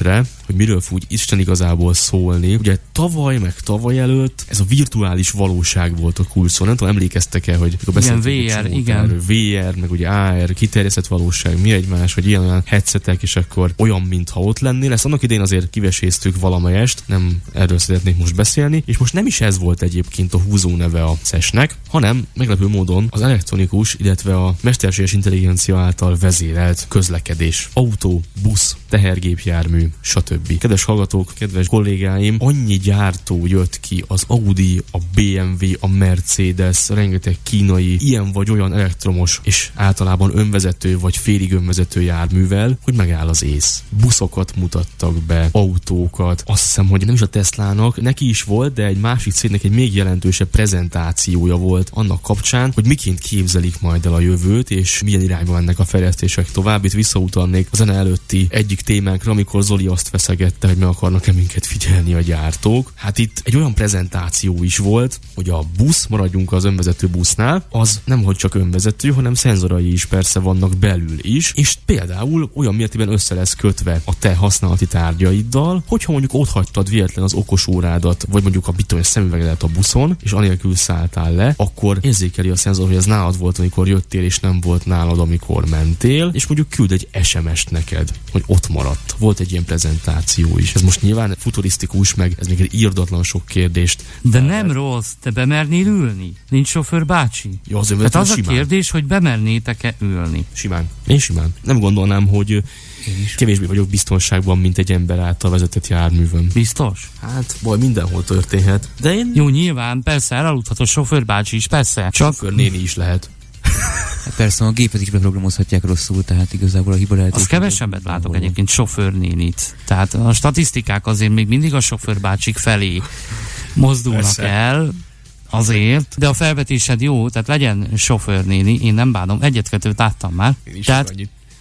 hogy miről fog Isten igazából szólni. Ugye tavaly, meg tavaly előtt ez a virtuális valóság volt a kulcs szó. Nem tudom, emlékeztek-e, hogy igen, vé er, igen. vé er, meg ugye á er, kiterjesztett valóság, mi egymás, hogy ilyen olyan headsetek, és akkor olyan, mintha ott lennél. Ezt annak idején azért kiveséztük valamelyest, nem erről szeretnék most beszélni, és most nem is ez volt egyébként a húzó neve a szesnek, hanem meglepő módon az elektronikus, illetve a mesterséges intelligencia által vezérelt közlekedés. Autó, busz, tehergépjármű, stb. Kedves hallgatók, kedves kollégáim, annyi gyártó jött ki, az Audi, a bé em vé, a Mercedes, rengeteg kínai, ilyen vagy olyan elektromos és általában önvezető vagy félig önvezető járművel, hogy megáll az ész. Buszokat mutattak be, autókat, azt hiszem, hogy nem is a Teslának, neki is volt, de egy másik cégnek egy még jelentősebb prezentációja volt annak kapcsán, hogy miként képzelik majd el a jövőt, és milyen irányba mennek a fejlesztések tovább. Itt visszautalnék a zene előtti egyik témánkra, amikor Zoli azt feszegette, hogy meg akarnak-e minket figyelni a gyártók. Hát itt egy olyan prezentáció is volt, hogy a busz, maradjunk az önvezető busznál, az nem hogy csak önvezető, hanem szenzorai is persze vannak belül is, és például olyan mértékben össze lesz kötve a te használati tárgyaiddal, hogyha mondjuk ott hagytad véletlen az okos órádat, vagy mondjuk a bizonyos szemüvegedet a buszon, és anélkül szálltál le, akkor érzékeli a szenzor, hogy ez nálad volt, amikor jöttél, és nem volt nálad, amikor mentél, és mondjuk küld egy es em est neked, hogy ott maradt. Volt egy ilyen prezentáció is. Ez most nyilván futurisztikus, meg ez még egy írdatlan sok kérdést. De nem rossz, te bemernél ülni? Nincs sofőr bácsi? Ja, az Tehát az simán. A kérdés, hogy bemernétek-e ülni? Simán. Én simán. Nem gondolnám, hogy kevésbé vagyok biztonságban, mint egy ember által vezetett járművön. Biztos? Hát, baj, mindenhol történhet. De én... Jó, nyilván, persze, elaludhat a sofőrbácsi is, persze. Csak... Sofőrnéni is lehet. Hát persze, a gépet is beprogramozhatják rosszul, tehát igazából a hiba lehet. Az kevesebbet látok való. Egyébként sofőrnénit. Tehát a statisztikák azért még mindig a sofőrbácsik felé mozdulnak persze. el, azért, de a felvetésed jó, tehát legyen sofőrnéni, én nem bánom, egyet-kettőt láttam már. Én is tehát,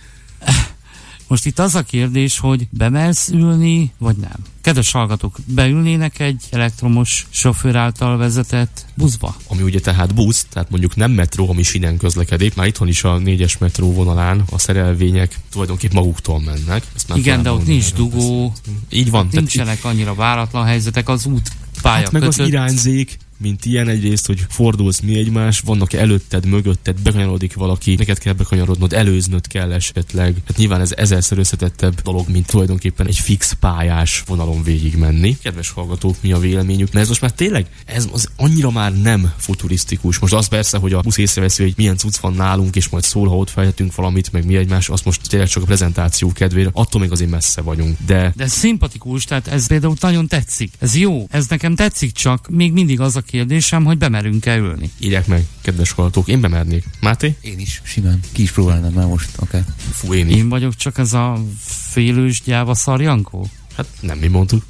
most itt az a kérdés, hogy bemersz ülni, vagy nem. Kedves hallgatók, beülnének egy elektromos sofőr által vezetett buszba? Ami ugye tehát busz, tehát mondjuk nem metró, ami sinen közlekedik, már itthon is a négyes metró vonalán a szerelvények tulajdonképp maguktól mennek. Igen, de ott nincs dugó, így van. Nincsenek annyira váratlan helyzetek, az út pálya hát meg kötött. Az irányzék, mint ilyen egyrészt, hogy fordulsz mi egymás, vannak előtted, mögötted, bekanyarodik valaki, neked kell bekanyarodnod, előznöd kell esetleg. Hát nyilván ez ezerszer összetettebb dolog, mint tulajdonképpen egy fix pályás vonalon végig menni. Kedves hallgatók, mi a véleményük? Mert ez most már tényleg, ez az annyira már nem futurisztikus. Most az persze, hogy a busz észreveszi, hogy milyen cucc van nálunk, és majd szól, ha ott fejthetünk valamit, meg mi egymás, azt most tényleg csak a prezentáció kedvére, attól még azért messze vagyunk. De, de szimpatikus, tehát ez például nagyon tetszik. Ez jó, ez nekem tetszik, csak még mindig az a kérdésem, hogy bemerünk-e ülni. Írják meg, kedves hallgatók, én bemernék. Máté? Én is, simán. Ki is próbálnám már most, akár. Okay. Fú, én is. Én vagyok csak ez a félős gyáva szarjankó? Hát nem mi mondtuk.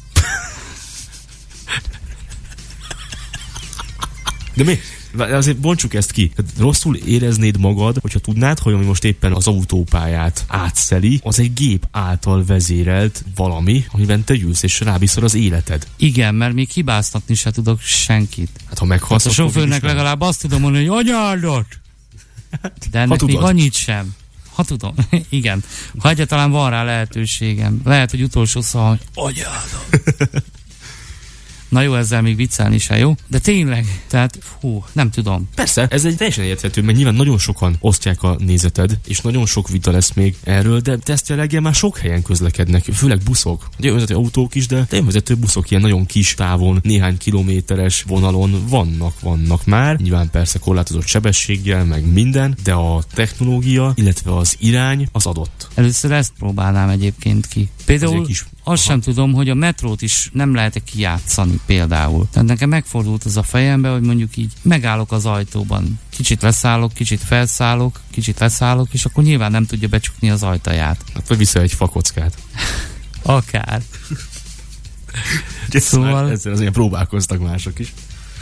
De mi? Azért bontsuk ezt ki. Rosszul éreznéd magad, hogyha tudnád, hogy ami most éppen az autópályát átszeli, az egy gép által vezérelt valami, amiben te ülsz és ráviszod az életed. Igen, mert még hibáztatni se tudok senkit. Hát ha meghalsz, hát a sofőrnek legalább azt tudom mondani, hogy anyádat! De ennek még annyit sem. Ha tudom, igen. Ha egyáltalán van rá lehetőségem. Lehet, hogy utolsó szó, hogy anyádat! Na jó, ezzel még viccelni se jó, de tényleg, tehát hú, nem tudom. Persze, ez egy teljesen érthető, mert nyilván nagyon sokan osztják a nézeted, és nagyon sok vita lesz még erről, de tesztjelleggel már sok helyen közlekednek, főleg buszok. Ugye önvezető autók is, de önvezető buszok ilyen nagyon kis távon, néhány kilométeres vonalon vannak, vannak már. Nyilván persze korlátozott sebességgel, meg minden, de a technológia, illetve az irány az adott. Először ezt próbálnám egyébként ki. Például is, azt sem tudom, hogy a metrót is nem lehet-e kijátszani például. Tehát nekem megfordult az a fejembe, hogy mondjuk így megállok az ajtóban, kicsit leszállok, kicsit felszállok, kicsit leszállok, és akkor nyilván nem tudja becsukni az ajtaját. Hát vagy vissza egy fakockát. Akár. Szóval... Ezzel azért próbálkoztak mások is.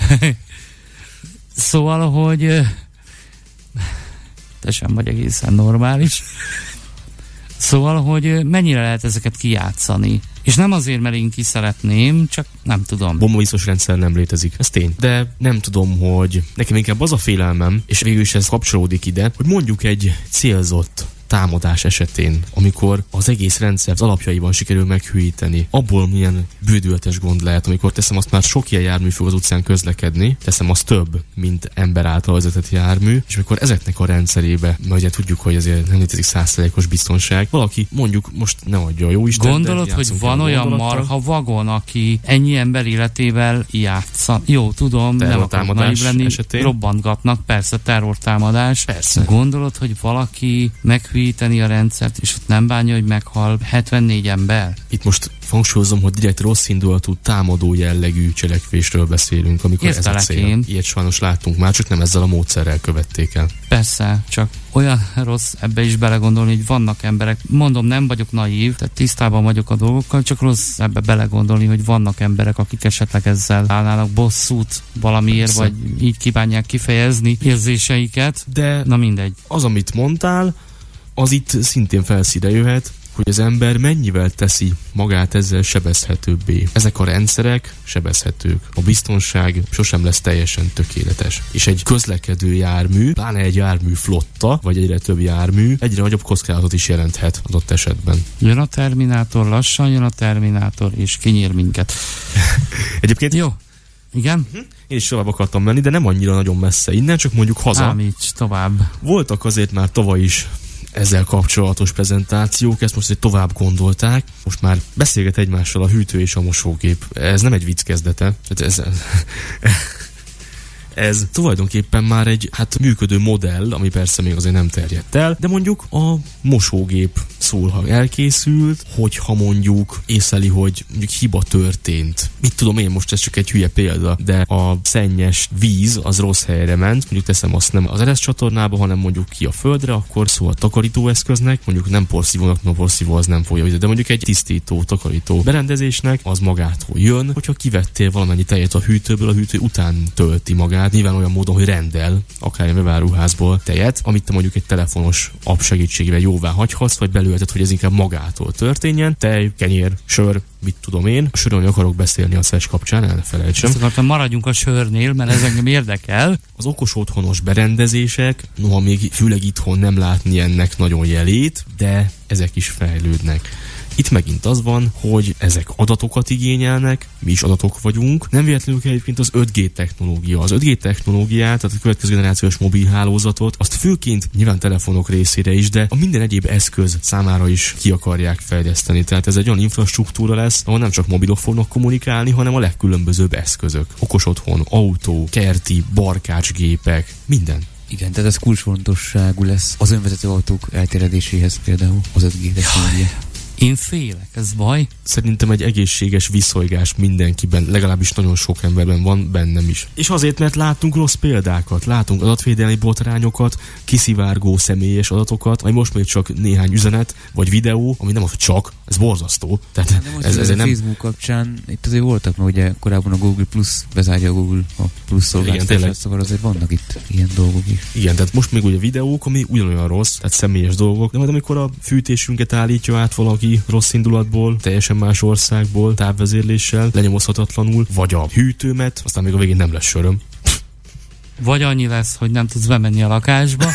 Szóval, hogy te sem vagy egészen normális. Szóval, hogy mennyire lehet ezeket kijátszani. És nem azért, mert én ki szeretném, csak nem tudom. Bombaviszos rendszer nem létezik, ez tény. De nem tudom, hogy nekem inkább az a félelmem, és végül is ez kapcsolódik ide, hogy mondjuk egy célzott támadás esetén, amikor az egész rendszer az alapjaiban sikerül meghűíteni, abból milyen bődületes gond lehet, amikor teszem azt, már sok ilyen jármű fog az utcán közlekedni, teszem azt több, mint ember által vezetett jármű, és amikor ezeknek a rendszerébe, mert ugye tudjuk, hogy azért nem létezik száz százalékos biztonság, valaki mondjuk most ne adja a jó Isten. Gondolod, hogy van olyan marha vagon, aki ennyi ember életével játsza? Jó, tudom, nem akarok naiv lenni, esetén. Robbantgatnak, persze, terrortámadás. Persze. Gondolod, hogy valaki meghűíteni a rendszert, és ott nem bánja, hogy meghal hetvennégy ember? Itt most hangsúlyozom, hogy direkt rossz indulatú, támadó jellegű cselekvésről beszélünk, amikor Értelek ez a cél. Én. Ilyet sajnos láttunk már, csak nem ezzel a módszerrel követték el. Persze, csak olyan rossz ebbe is belegondolni, hogy vannak emberek, mondom, nem vagyok naív, tehát tisztában vagyok a dolgokkal, csak rossz ebbe belegondolni, hogy vannak emberek, akik esetleg ezzel állnának bosszút valamiért, Persze. vagy így kívánják kifejezni érzéseiket. De na mindegy. Az, amit mondtál, az itt szintén felszíre jöhet, hogy az ember mennyivel teszi magát ezzel sebezhetőbbé. Ezek a rendszerek sebezhetők. A biztonság sosem lesz teljesen tökéletes. És egy közlekedő jármű, pláne egy jármű flotta, vagy egyre több jármű, egyre nagyobb kockázatot is jelenthet adott esetben. Jön a Terminátor, lassan jön a Terminátor, és kinyír minket. Egyébként... Jó. Igen? Én is tovább akartam menni, de nem annyira nagyon messze innen, csak mondjuk haza. Ámíts tovább. Voltak azért már tavaly is ezzel kapcsolatos prezentációk, ezt most tovább gondolták. Most már beszélget egymással a hűtő és a mosógép. Ez nem egy vicc kezdete. Ez, ez tulajdonképpen már egy hát működő modell, ami persze még azért nem terjedt el, de mondjuk a mosógép szól, ha elkészült, hogyha mondjuk észleli, hogy mondjuk hiba történt. Mit tudom én, most ez csak egy hülye példa, de a szennyes víz az rossz helyre ment, mondjuk teszem azt nem az eres csatornába, hanem mondjuk ki a földre, akkor szól a takarítóeszköznek, mondjuk nem porszívónak, mert a porszívó az nem folyja, de mondjuk egy tisztító, takarító berendezésnek az magától jön, hogyha kivettél valamennyi tejet a hűtőből, a hűtő után tölti magát. Nyilván olyan módon, hogy rendel akár egy beváruházból tejet, amit te mondjuk egy telefonos app segítségével jóvá hagyhatsz, vagy belőleted, hogy ez inkább magától történjen. Tej, kenyér, sör, mit tudom én. A sörről akarok beszélni a szes kapcsán, el ne felejtsem. Ezt akartam, maradjunk a sörnél, mert ez engem érdekel. Az okos otthonos berendezések, noha még főleg itthon nem látni ennek nagyon jelét, de ezek is fejlődnek. Itt megint az van, hogy ezek adatokat igényelnek, mi is adatok vagyunk. Nem véletlenül kell egyébként az öt G technológia. Az öt G technológiát, tehát a következő generációs mobilhálózatot, azt főként nyilván telefonok részére is, de a minden egyéb eszköz számára is ki akarják fejleszteni. Tehát ez egy olyan infrastruktúra lesz, ahol nem csak mobilok fognak kommunikálni, hanem a legkülönbözőbb eszközök. Okos otthon, autó, kerti, barkácsgépek, minden. Igen, tehát ez kulcsfontosságú lesz az önvezető autók elterjedéséhez például az öt G technológia. Én félek, ez baj? Szerintem egy egészséges viszolygás mindenkiben, legalábbis nagyon sok emberben van, bennem is. És azért, mert látunk rossz példákat, látunk adatvédelmi botrányokat, kiszivárgó személyes adatokat, vagy most még csak néhány üzenet, vagy videó, ami nem az, csak, ez borzasztó. Tehát nem ez, ez, ez nem... Facebook kapcsán itt azért voltak, mert ugye korábban a Google Plus bezárja a Google a Plus szolgáltatását, szóval azért vannak itt ilyen dolgok is. Igen, tehát most még ugye videók, ami ugyanolyan rossz, tehát személyes dolgok, de majd amikor a fűtésünket állítja át valaki rossz indulatból, teljesen más országból, távvezérléssel, lenyomozhatatlanul, vagy a hűtőmet, aztán még a végén nem lesz söröm. Vagy annyi lesz, hogy nem tudsz bemenni a lakásba.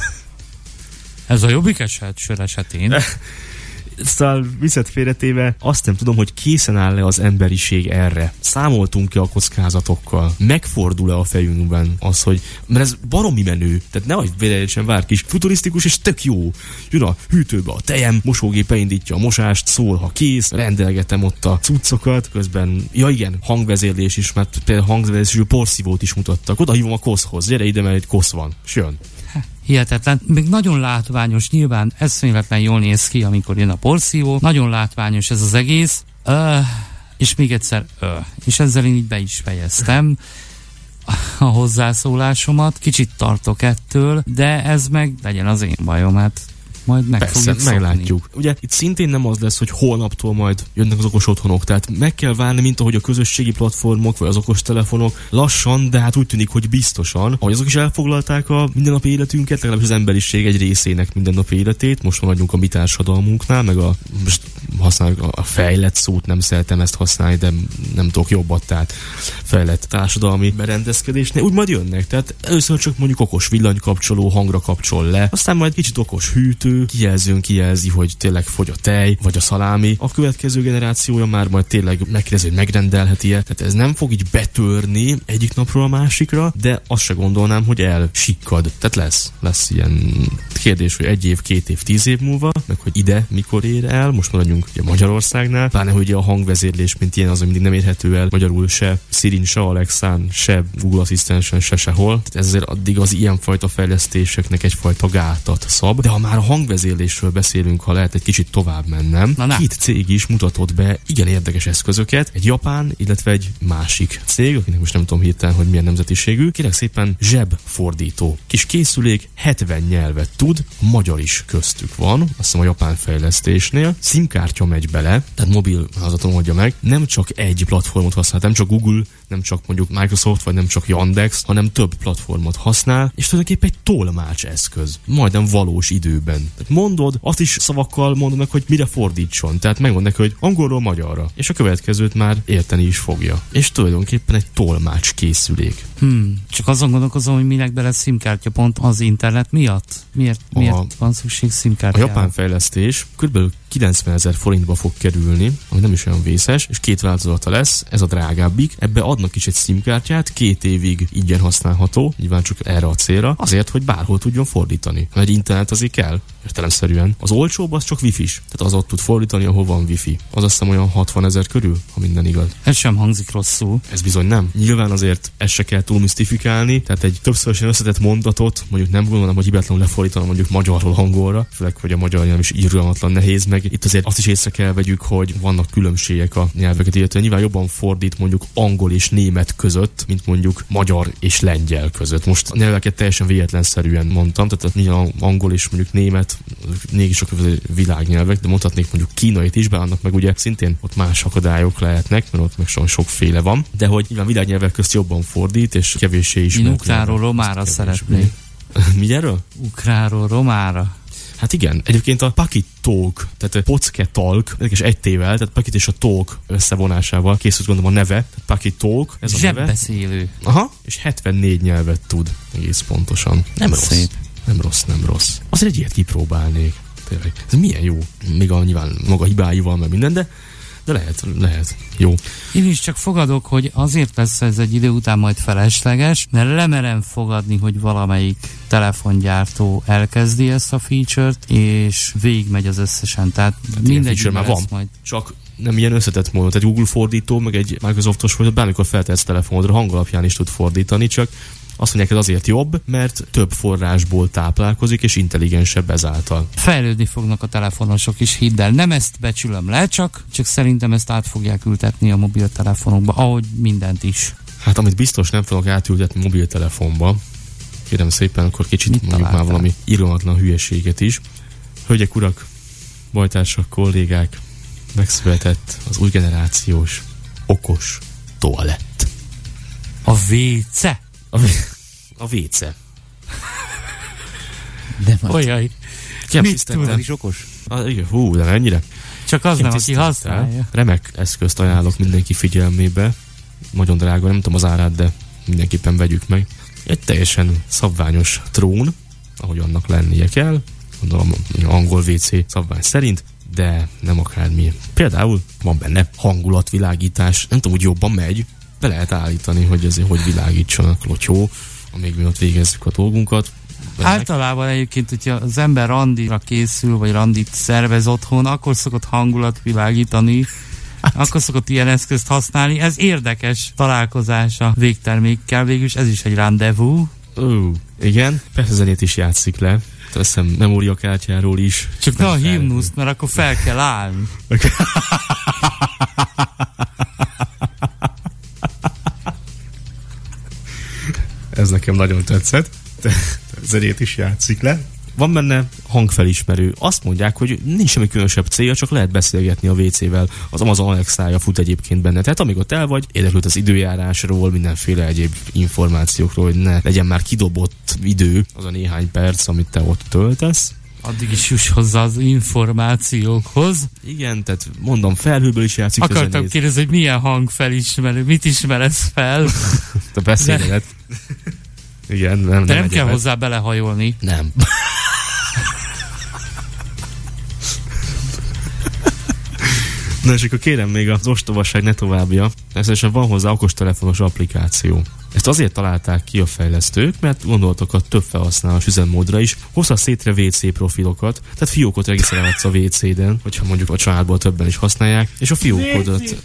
Ez a jobbik eset, sör esetén. Szóval viszont félretéve azt nem tudom, hogy készen áll-e az emberiség erre. Számoltunk-e a kockázatokkal? Megfordul-e a fejünkben az, hogy... Mert ez baromi menő. Tehát nehogy véletlenül vár kis futurisztikus és tök jó. Jön a hűtőbe a tejem, mosógép beindítja a mosást, szól, ha kész, rendelgetem ott a cuccokat, közben, ja igen, hangvezérlés is, mert például hangvezérlésű porszívót is mutattak. Oda hívom a koszhoz, gyere ide, mert egy kosz van. És jön. Hihetetlen, még nagyon látványos, nyilván eszméletlen jól néz ki, amikor jön a porszívó, nagyon látványos ez az egész, uh, és még egyszer uh, és ezzel én így be is fejeztem a hozzászólásomat, kicsit tartok ettől, de ez meg legyen az én bajom, hát majd meg Persze, fogjuk szokni. Meglátjuk. Ugye itt szintén nem az lesz, hogy holnaptól majd jönnek az okos otthonok, tehát meg kell várni, mint ahogy a közösségi platformok, vagy az okos telefonok lassan, de hát úgy tűnik, hogy biztosan, ahogy azok is elfoglalták a mindennapi életünket, legalábbis az emberiség egy részének mindennapi életét, most maradjunk a mi társadalmunknál, meg a, most használjuk a fejlett szót, nem szeretem ezt használni, de nem tudok jobbat, tehát fejlett társadalmi berendezkedésnél, úgy majd jönnek, tehát először csak mondjuk okos villanykapcsoló, hangra kapcsol le, aztán majd kicsit okos hűtő, nő, kijelzőn kijelzi, hogy tényleg fogy a tej, vagy a szalámi. A következő generációja már majd tényleg megkérdezi, hogy megrendelheti-e. Tehát ez nem fog így betörni egyik napról a másikra, de azt se gondolnám, hogy elsikkad. Tehát lesz, lesz ilyen kérdés, hogy egy év, két év, tíz év múlva, meg hogy ide mikor ér el. Most maradjunk ugye Magyarországnál. Pláne, hogy a hangvezérlés, mint ilyen, az mindig nem érhető el magyarul se Sirin, se Alexán, se Google Asszisztensen, se sehol. Tehát ezért addig az ilyenfajta fejlesztéseknek egyfajta gátat szab. De ha már a hangvezérlésről beszélünk, ha lehet egy kicsit tovább mennem, Na, két cég is mutatott be igen érdekes eszközöket. Egy japán, illetve egy másik cég, akinek most nem tudom hirtelen, hogy milyen nemzetiségű. Kérlek szépen zsebfordító. Kis készülék, hetven nyelvet tud, magyar is köztük van, azt hiszem a japán fejlesztésnél. SIM-kártya megy bele, tehát mobil hálózaton oldja meg. Nem csak egy platformot használ, nem csak Google, nem csak mondjuk Microsoft, vagy nem csak Yandex, hanem több platformot használ, és tulajdonképpen egy tolmács eszköz. Majdnem valós időben. Tehát mondod, azt is szavakkal mondod meg, hogy mire fordítson. Tehát megmond neki, hogy angolról magyarra. És a következőt már érteni is fogja. És tulajdonképpen egy tolmács készülék. Hmm. Csak azon gondolkozom, hogy minek bele SIM-kártya pont az internet miatt? Miért, miért a, van szükség SIM-kártyára? A japán fejlesztés kb. kilencvenezer forintba fog kerülni, ami nem is olyan vészes, és két változata lesz, ez a drágábbik. Ebbe adnak is egy SIM-kártyát, két évig ingyen használható, nyilván csak erre a célra, azért, hogy bárhol tudjon fordítani. Mert egy internet azért kell, értelemszerűen. Az olcsóbb az csak wifi-s, tehát az ott tud fordítani, ahol van wifi. Az azt hiszem olyan hatvanezer körül, ha minden igaz. Ez sem hangzik rosszul. Ez bizony nem. Nyilván azért ezt se kell túl misztifikálni, tehát egy többszörösen összetett mondatot, mondjuk nem gondolom, hogy hibátlanul lefordítanom mondjuk magyarról angolra, főleg, hogy a magyar nyelv is irgalmatlan nehéz, meg itt azért azt is észre kell vegyük, hogy vannak különbségek a nyelveket, illetve nyilván jobban fordít mondjuk angol és német között, mint mondjuk magyar és lengyel között. Most a nyelveket teljesen véletlenszerűen mondtam, tehát nyilván angol és mondjuk német mégis a világnyelvek, de mondhatnék mondjuk kínait is, bár annak meg ugye szintén ott más akadályok lehetnek, mert ott meg so sokféle van, de hogy nyilván világnyelvek közt jobban fordít, és kevéssé is. Én ukráról romára szeretnék. Mi erről? Ukráról romára. Hát igen, egyébként a Pakit Talk, tehát Pocke Talk, és egy tével, tehát Pakit és a Talk összevonásával készült gondolom a neve, tehát Pakit Talk, ez a neve. Zsebbeszélő. Aha, és hetvennégy nyelvet tud, egész pontosan. Nem rossz. Szép. Nem rossz, nem rossz. Azért egy ilyet kipróbálnék. Tényleg. Ez milyen jó. Még a nyilván maga hibáival, meg minden, de de lehet, lehet. Jó. Én is csak fogadok, hogy azért lesz ez egy idő után majd felesleges, mert lemerem fogadni, hogy valamelyik telefongyártó elkezdi ezt a feature-t, és végigmegy az összesen. Tehát hát mindegy már van. Majd. Csak nem ilyen összetett módon. Tehát Google fordító, meg egy Microsoftos, hogy bármikor feltehetsz telefonodra, hangalapján is tud fordítani, csak azt mondják, ez azért jobb, mert több forrásból táplálkozik, és intelligensebb ezáltal. Fejlődni fognak a telefonosok is, hidd el. Nem ezt becsülöm le, csak, csak szerintem ezt át fogják ültetni a mobiltelefonokba, ahogy mindent is. Hát amit biztos nem fogok átültetni mobiltelefonba, kérem szépen, akkor kicsit Mit mondjuk találtál? Már valami irgalmatlan hülyeséget is. Hölgyek, urak, bajtársak, kollégák, megszületett az új generációs okos toalett. A vé cé? A, a vé cé. De már... Olyaj. Mit tudod? Is okos? Ah, igen, hú, de mennyire? Csak az Kiem nem, aki használja. Remek eszközt ajánlok mindenki figyelmébe. Nagyon drága, nem tudom az árát, de mindenképpen vegyük meg. Egy teljesen szabványos trón, ahogy annak lennie kell. Gondolom, angol vé cé szabvány szerint, de nem akármi. Például van benne hangulatvilágítás, nem tudom, hogy jobban megy, be lehet állítani, hogy ezért hogy világítsanak lotyó, amíg mi ott végezzük a dolgunkat. Ennek... Általában egyébként, hogyha az ember randira készül, vagy randit szervez otthon, akkor szokott hangulatvilágítani, hát. akkor szokott ilyen eszközt használni. Ez érdekes találkozás a végtermékkel, végülis ez is egy rendezvú. Ó, igen, persze zenét is játszik le. Azt hiszem memóriakártyáról is. Csak ne a himnuszt, mert akkor fel kell állni. Ez nekem nagyon tetszett. Zenét is játszik le. Van benne hangfelismerő. Azt mondják, hogy nincs semmi különösebb célja, csak lehet beszélgetni a vé cével. Az Amazon Alexája fut egyébként benne. Tehát amíg ott el vagy, érdeklőd az időjárásról, mindenféle egyéb információkról, hogy ne legyen már kidobott idő, az a néhány perc, amit te ott töltesz. Addig is juss hozzá az információkhoz. Igen, tehát mondom, felhőből is játszik. Akartam kérdezni, hogy milyen hangfelismerő, mit ismeresz fel? A beszéletet. Igen, nem, De nem, nem kell hozzá belehajolni. Nem. Na és akkor kérem még az ostobaság ne továbbja. Ezzel van hozzá okostelefonos applikáció. Ezt azért találták ki a fejlesztők, mert gondoltak a több felhasználós üzemmódra is. Hozhatsz létre vé cé profilokat, tehát fiókot regisztrálhatsz a vé cé-den, hogyha mondjuk a családból többen is használják, és a fiókodat...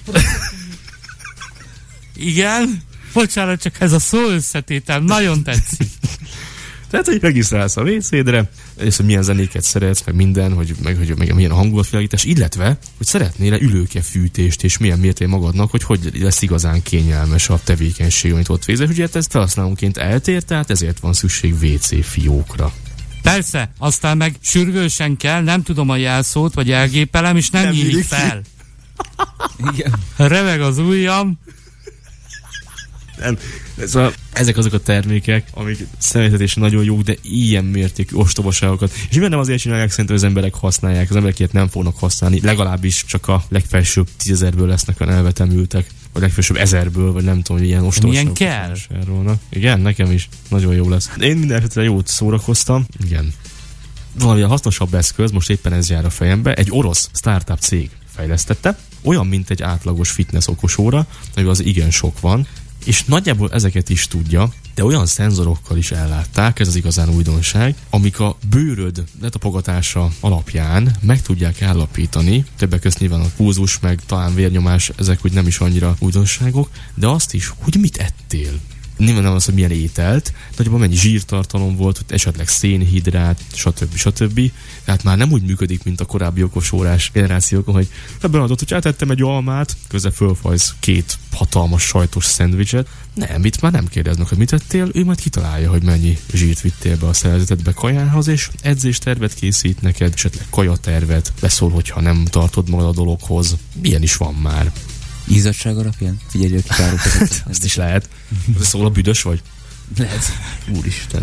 Igen? Bocsánat, csak ez a szó összetétel nagyon tetszik. Tehát, hogy regisztrálsz a vé cé-dre, és hogy milyen zenéket szeretsz, meg minden, hogy, meg, hogy meg milyen a hangulatvilágítás, illetve, hogy szeretnél-e ülőke fűtést, és milyen mértékben magadnak, hogy hogy lesz igazán kényelmes a tevékenység, amit ott végzel. Ugye ez felhasználónként eltér, tehát ezért van szükség vé cé fiókra. Persze, aztán meg sürgősen kell, nem tudom a jelszót, vagy elgépelem, és nem, nem nyílik fel. Igen. Remeg az ujjam. Nem. Szóval ezek azok a termékek, amik személyetetesen nagyon jók, de ilyen mértékű ostobaságokat. És mivel nem azért csinálják, szerintem az emberek használják, az emberek ilyet nem fognak használni, legalábbis csak a legfelsőbb tízezerből lesznek olyan elvetemültek, vagy legfelsőbb ezerből, vagy nem tudom, hogy ilyen ostobaságok. Milyen kell? Igen, nekem is. Nagyon jó lesz. Én mindenesetre jót szórakoztam. Igen. Valami a hasznosabb eszköz, most éppen ez jár a fejembe, egy orosz startup cég fejlesztette, olyan, mint egy átlagos fitness okosóra, hogy az igen sok van, és nagyjából ezeket is tudja, de olyan szenzorokkal is ellátták, ez az igazán újdonság, amik a bőröd letapogatása alapján meg tudják állapítani, többek között nyilván a pulzus, meg talán vérnyomás, ezek úgy nem is annyira újdonságok, de azt is, hogy mit ettél. Nyilván nem az, hogy milyen ételt, nagyjából mennyi zsírtartalom volt, esetleg szénhidrát, stb. stb. Tehát már nem úgy működik, mint a korábbi okosórás generációkon, hogy beadott, hogy átettem egy almát, közben fölfajz két hatalmas sajtos szendvicset. Nem, itt már nem kérdeznek, hogy mit ettél, ő majd kitalálja, hogy mennyi zsírt vittél be a szervezetedbe kajához, és edzéstervet készít neked, esetleg kajatervet, beszól, hogyha nem tartod magad a dologhoz. Milyen is van már. Izzadság alapján? Figyelj, hogy károkat. Azt is lehet. Szól a büdös vagy? Lehet. Úristen.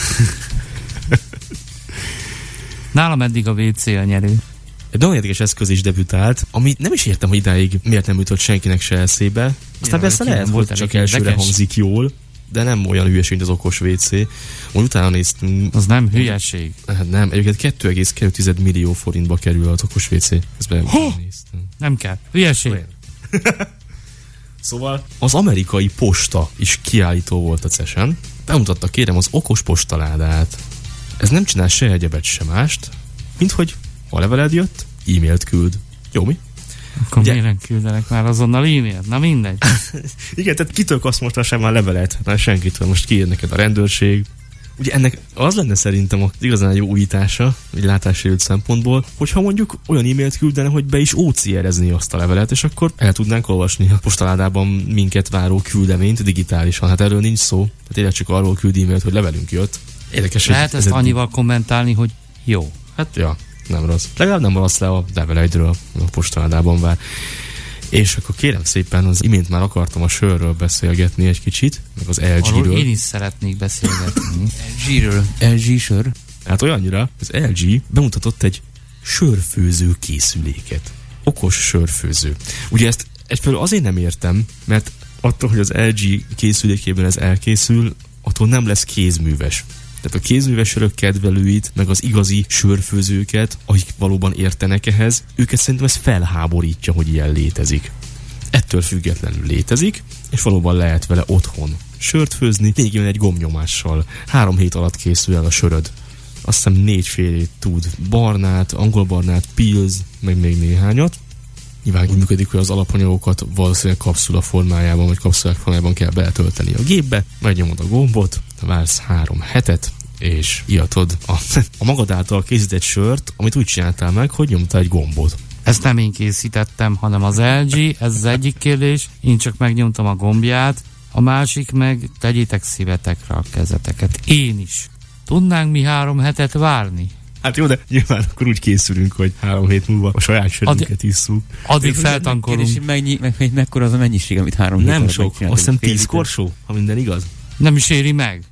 Nálam eddig a vé cé a nyerő. Egy nagyon érdekes eszköz is debütált, amit nem is értem, hogy idáig miért nem jutott senkinek se eszébe. Aztán persze lehet, hogy csak elsőre hangzik jól, de nem olyan hülyeség, mint az okos vé cé. Úgy utána néztünk. Az nem hülyeség. Hát nem, egyébként kettő egész kettő millió forintba kerül az okos vé cé. Ezt néztem. Nem kell. Hülyeség. Szóval az amerikai posta is kiállító volt a cesen. Bemutatta, kérem, az okos postaládát. Ez nem csinál se egyebet, se mást, mint hogy ha a leveled jött, e-mailt küld. Jó, mi? Akkor ugye... miért nem küldenek már azonnal e-mailt? Na mindegy. Igen, tehát kitől kapsz most sem már levelet? Hát senkitől. Most kiír neked a rendőrség. Ugye ennek az lenne szerintem az igazán jó újítása, egy látássérült szempontból, hogyha mondjuk olyan e-mailt küldene, hogy be is ó cé erezni azt a levelet, és akkor el tudnánk olvasni a postaládában minket váró küldeményt digitálisan. Hát erről nincs szó. Tehát tényleg csak arról küld e-mailt, hogy levelünk jött. Érdekes, lehet ezt annyival kommentálni, hogy jó. Hát ja, nem rossz. Legalább nem rossz le a leveleidről a postaládában vár. És akkor kérem szépen, az imént már akartam a sörről beszélgetni egy kicsit, meg az el gé-ről. Arról én is szeretnék beszélgetni. el gé-ről. el gé sör. Hát olyannyira, az el gé bemutatott egy sörfőző készüléket. Okos sörfőző. Ugye ezt egyfelől azért nem értem, mert attól, hogy az el gé készülékében ez elkészül, attól nem lesz kézműves. Tehát a kézműves sörök kedvelőit, meg az igazi sörfőzőket, akik valóban értenek ehhez, őket szerintem ez felháborítja, hogy ilyen létezik. Ettől függetlenül létezik, és valóban lehet vele otthon sört főzni, végül egy gombnyomással. Három hét alatt készül el a söröd. Azt hiszem négyfélét tud. Barnát, angol barnát, pils, meg még néhányat. Nyilván úgy működik, hogy az alapanyagokat valószínűleg kapszula formájában, vagy kapszulák formájában kell betölteni a gépbe, megnyomod a gombot, vársz három hetet, és ihatod a, a magad által készített sört, amit úgy csináltál meg, hogy nyomtál egy gombot. Ezt nem én készítettem, hanem az el gé, ez az egyik kérdés, én csak megnyomtam a gombját, a másik meg tegyétek szívetekre a kezeteket. Én is. Tudnánk mi három hetet várni? Hát jó, de nyilván akkor úgy készülünk, hogy három hét múlva a saját sörünket isszuk. Addig feltankolunk. És mennyi, meg, meg mekkora az a mennyiség, amit három nem hét sok, azt hiszem tíz korsó, ha minden igaz. Nem is éri meg.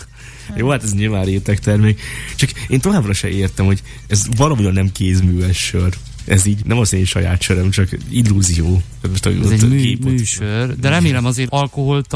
Jó, hát ez nyilván réteg termék. Csak én továbbra se értem, hogy ez valamivel nem kézműves sör. Ez így nem az én saját söröm, csak illúzió. Most ez egy mű, műsör, de remélem azért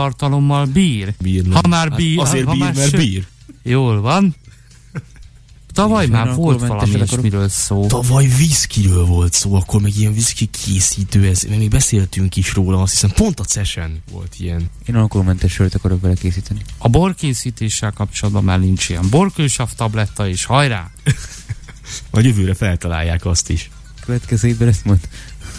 alkoholtartalommal bír. Bírna. Ha már bír. Hát azért ha bír, már mert sör... bír. Jól van. Tavaly már volt valami ilyesmiről szó. Tavaly viszkiről volt szó, akkor meg ilyen viszki készítő, ez, még beszéltünk is róla, azt hiszem pont a cesen volt ilyen. Én alkoholmentes sört akarok vele készíteni. A borkészítéssel kapcsolatban már nincs ilyen. Borkősav tabletta és hajrá! A jövőre feltalálják azt is. Következő évben ezt mond.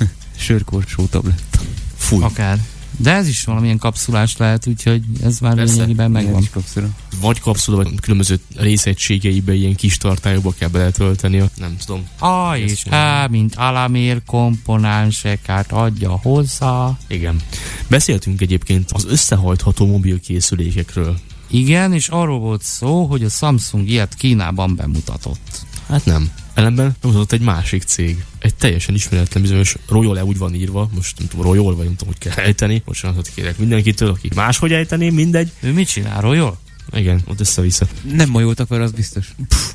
Sörkorsó tabletta. Fúj. Akár. De ez is valamilyen kapszulás lehet, úgyhogy ez már lényegében megvan. Kapszula. Vagy kapszula, vagy különböző részegységeibe, ilyen kis tartályokba kell beletölteni, nem tudom. A és E, mint alamér komponenseket adja hozzá. Igen. Beszéltünk egyébként az összehajtható mobilkészülékekről. Igen, és arról volt szó, hogy a Samsung ilyet Kínában bemutatott. Hát nem. Ellenben bemutatott egy másik cég. Egy teljesen ismeretlen bizonyos Royole úgy van írva, most nem tudom, Royole, vagy nem tudom, hogy kell ejteni. Bocsánatot kérek mindenkitől, aki máshogy ejteni, mindegy. Ő mit csinál, Royole? Igen, ott össze-vissza. Nem majoltak vele, az biztos. Pff.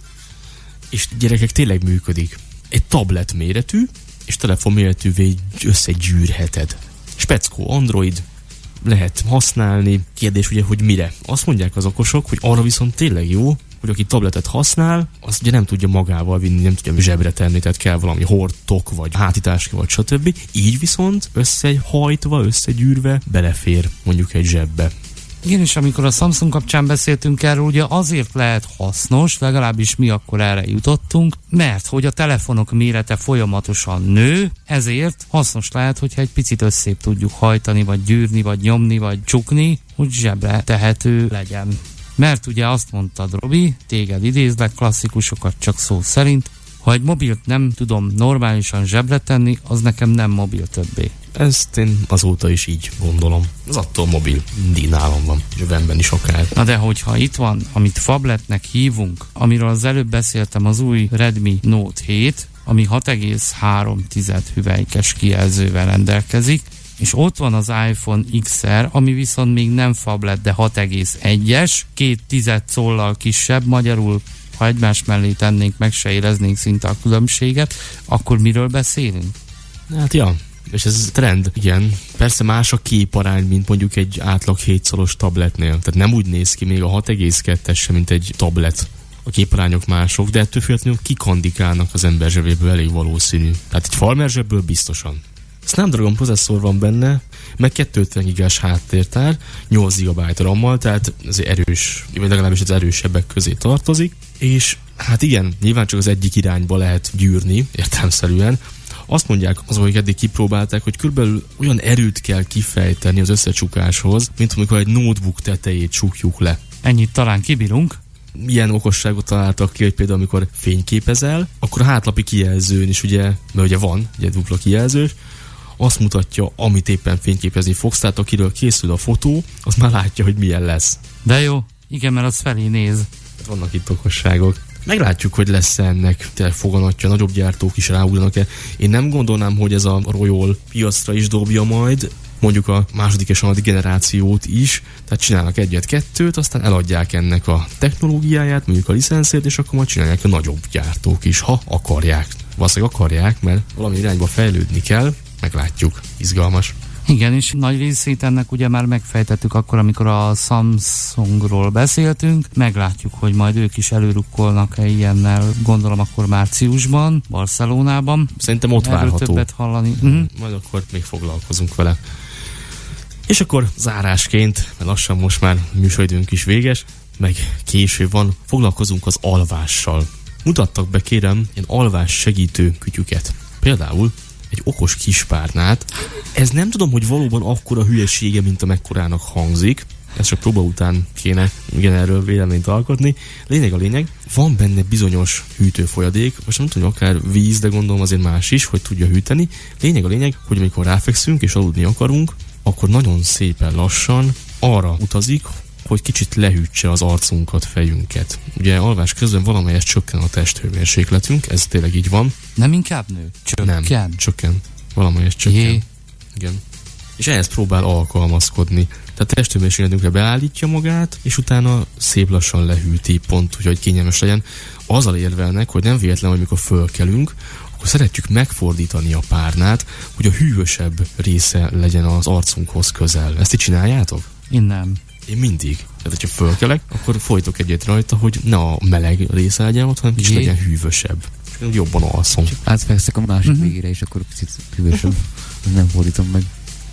És gyerekek, tényleg működik. Egy tablet méretű, és telefon méretűvé összegyűrheted. Speckó Android, lehet használni. Kérdés ugye, hogy mire? Azt mondják az okosok, hogy arra viszont tényleg jó, hogy aki tabletet használ, azt ugye nem tudja magával vinni, nem tudja zsebre tenni, tehát kell valami hordtok, vagy hátításka, vagy stb. Így viszont összehajtva, összegyűrve belefér mondjuk egy zsebbe. Igen, és amikor a Samsung kapcsán beszéltünk erről, ugye azért lehet hasznos, legalábbis mi akkor erre jutottunk, mert hogy a telefonok mérete folyamatosan nő, ezért hasznos lehet, hogyha egy picit összép tudjuk hajtani, vagy gyűrni, vagy nyomni, vagy csukni, hogy zsebre tehető legyen. Mert ugye azt mondtad, Robi, téged idézlek, klasszikusokat csak szó szerint, ha egy mobilt nem tudom normálisan zsebre tenni, az nekem nem mobil többé. Ezt én azóta is így gondolom. Az attól mobil, mindig nálam van, zsebemben is akár. Na de hogyha itt van, amit phabletnek hívunk, amiről az előbb beszéltem, az új Redmi Note hét, ami hat egész három hüvelykes kijelzővel rendelkezik, és ott van az iPhone iksz er, ami viszont még nem phablet, de hat egész egyes, két tized collal kisebb, magyarul ha egymás mellé tennénk, meg se éreznénk szinte a különbséget, akkor miről beszélünk? Hát ja, és ez trend, igen. Persze más a képarány, mint mondjuk egy átlag hétszoros tabletnél. Tehát nem úgy néz ki még a hat egész kettes sem, mint egy tablet. A képarányok mások, de ettől függetlenül kikandikálnak az ember zsebéből, elég valószínű. Tehát egy farmer zsebből biztosan. Snapdragon processzor van benne, meg kétszázötven gigás háttértár, nyolc gigabyte RAM-mal, tehát ez erős, vagy legalábbis az erősebbek közé tartozik, és hát igen, nyilván csak az egyik irányba lehet gyűrni, értelemszerűen. Azt mondják azok, akik eddig kipróbálták, hogy körülbelül olyan erőt kell kifejteni az összecsukáshoz, mint amikor egy notebook tetejét csukjuk le. Ennyit talán kibírunk. Ilyen okosságot találtak ki, hogy például amikor fényképezel, akkor a hátlapi kijelzőn is ugye, mert ugye van, ugye dupla kijelzős, azt mutatja, amit éppen fényképezni fogsz, tehát akiről készül a fotó, az már látja, hogy milyen lesz. De jó, igen, mert az felé néz. Vannak itt okosságok. Meglátjuk, hogy lesz ennek tényleg foganatja, nagyobb gyártók is ráugranak-e. Én nem gondolnám, hogy ez a Royole piacra is dobja majd, mondjuk a második és harmadik generációt is, tehát csinálnak egyet-kettőt, aztán eladják ennek a technológiáját, mondjuk a licenszét, és akkor majd csinálják a nagyobb gyártók is, ha akarják. Valószínűleg akarják, mert valami irányba fejlődni kell, meglátjuk. Izgalmas. Igen, és nagy részét ennek ugye már megfejtettük akkor, amikor a Samsungról beszéltünk. Meglátjuk, hogy majd ők is előrukkolnak-e ilyennel, gondolom akkor márciusban, Barcelonában. Szerintem ott erről várható. Többet hallani. Uh-huh. Majd akkor még foglalkozunk vele. És akkor zárásként, mert lassan most már műsoridőnk is véges, meg késő van, foglalkozunk az alvással. Mutattak be, kérem, ilyen alvás segítő kütyüket. Például egy okos kispárnát. Ez nem tudom, hogy valóban akkora hülyesége, mint amekkorának hangzik. Ez csak próba után kéne igen erről véleményt alkotni. Lényeg a lényeg, van benne bizonyos hűtőfolyadék, most nem tudom, akár víz, de gondolom azért más is, hogy tudja hűteni. Lényeg a lényeg, hogy amikor ráfekszünk és aludni akarunk, akkor nagyon szépen lassan arra utazik, hogy kicsit lehűtse az arcunkat, fejünket. Ugye alvás közben valamelyest csökken a testhőmérsékletünk, ez tényleg így van. Nem inkább nő? Csökken? Nem, csökken. Valamelyest csökken. Jé. Igen. És ehhez próbál alkalmazkodni. Tehát a testhőmérsékletünkre beállítja magát, és utána szép lassan lehűti, pont úgy, hogy kényelmes legyen. Azzal érvelnek, hogy nem véletlen, hogy mikor fölkelünk, akkor szeretjük megfordítani a párnát, hogy a hűvösebb része legyen az arcunkhoz közel. Ezt így csináljátok? Én nem. Én mindig. Tehát, hogyha fölkelek, akkor folytok egyet rajta, hogy ne a meleg része legyen ott, hanem kicsit legyen hűvösebb. És jobban alszom. Átfekszek a másik uh-huh. végére, és akkor picit hűvösebb. Nem fordítom meg.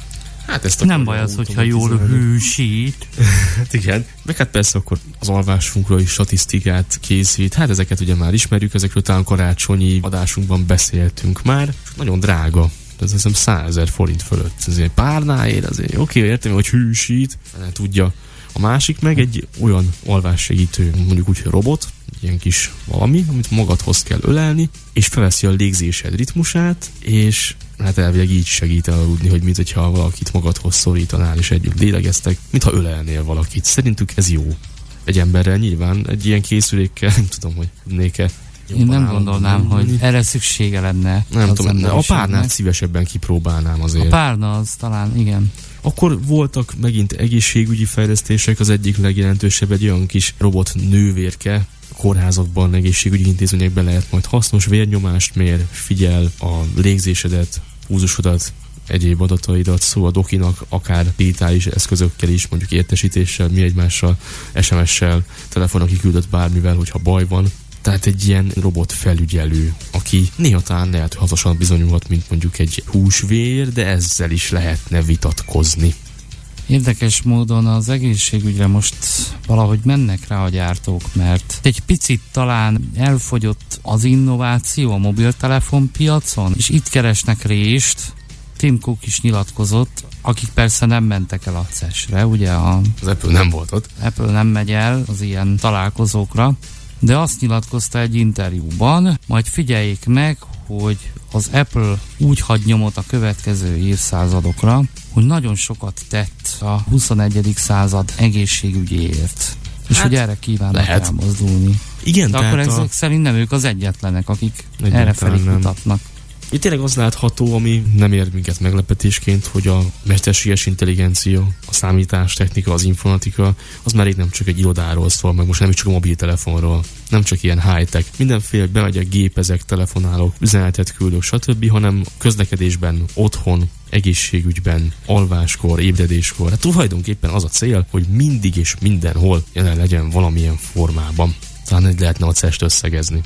Hát ezt nem baj az, hogyha jól hűsít. Hát igen. Meg hát persze akkor az alvásunkról is statisztikát készít. Hát ezeket ugye már ismerjük, ezekről talán karácsonyi adásunkban beszéltünk már. Nagyon drága. Ez hiszem százezer forint fölött. Ezért párnáért azért oké, értem, hogy hűsít, nem tudja. A másik meg egy olyan alvássegítő, mondjuk úgy, hogy robot, ilyen kis valami, amit magadhoz kell ölelni, és felveszi a légzésed ritmusát, és hát elvileg így segít elaludni, hogy mint hogyha valakit magadhoz szorítanál, és együtt lélegeztek, mintha ölelnél valakit. Szerintük ez jó. Egy emberrel nyilván, egy ilyen készülékkel, nem tudom, hogy tudnék-e. Én nem gondolnám, hogy erre szüksége lenne. Nem tudom, a párnát szívesebben kipróbálnám azért. A párna az talán, igen. Akkor voltak megint egészségügyi fejlesztések, az egyik legjelentősebb egy olyan kis robot nővérke, kórházakban, egészségügyi intézményekben lehet majd hasznos vérnyomást mér, figyel a légzésedet, pulzusodat, egyéb adataidat, szó a dokinak, akár digitális eszközökkel is, mondjuk értesítéssel, mi egymással, es em es-sel, telefonon kiküldött bármivel, hogyha baj van. Tehát egy ilyen robot felügyelő, aki néha talán lehet, hogy hasznosan bizonyulhat, mint mondjuk egy húsvér, de ezzel is lehetne vitatkozni. Érdekes módon az egészségügyre most valahogy mennek rá a gyártók, mert egy picit talán elfogyott az innováció a mobiltelefonpiacon, és itt keresnek rést. Tim Cook is nyilatkozott, akik persze nem mentek el a cé e es-re, ugye a... Az Apple nem volt ott. Apple nem megy el az ilyen találkozókra, de azt nyilatkozta egy interjúban, majd figyeljék meg, hogy az Apple úgy hagy nyomot a következő évszázadokra, hogy nagyon sokat tett a huszonegyedik század egészségügyéért. És hát, hogy erre kívánnak elmozdulni. Igen, de akkor ezek a... szerint nem ők az egyetlenek, akik erre felé kutatnak. Itt tényleg az látható, ami nem ér minket meglepetésként, hogy a mesterséges intelligencia, a számítástechnika, az informatika, az már rég nem csak egy irodáról szól, meg most nem is csak a mobiltelefonról, nem csak ilyen high-tech. Mindenféle bemegyek, gépezek, telefonálok, üzenetet küldök, stb., hanem közlekedésben, otthon, egészségügyben, alváskor, ébredéskor. Hát tulajdonképpen az a cél, hogy mindig és mindenhol jelen legyen valamilyen formában. Talán egy lehetne a cé e es-t összegezni.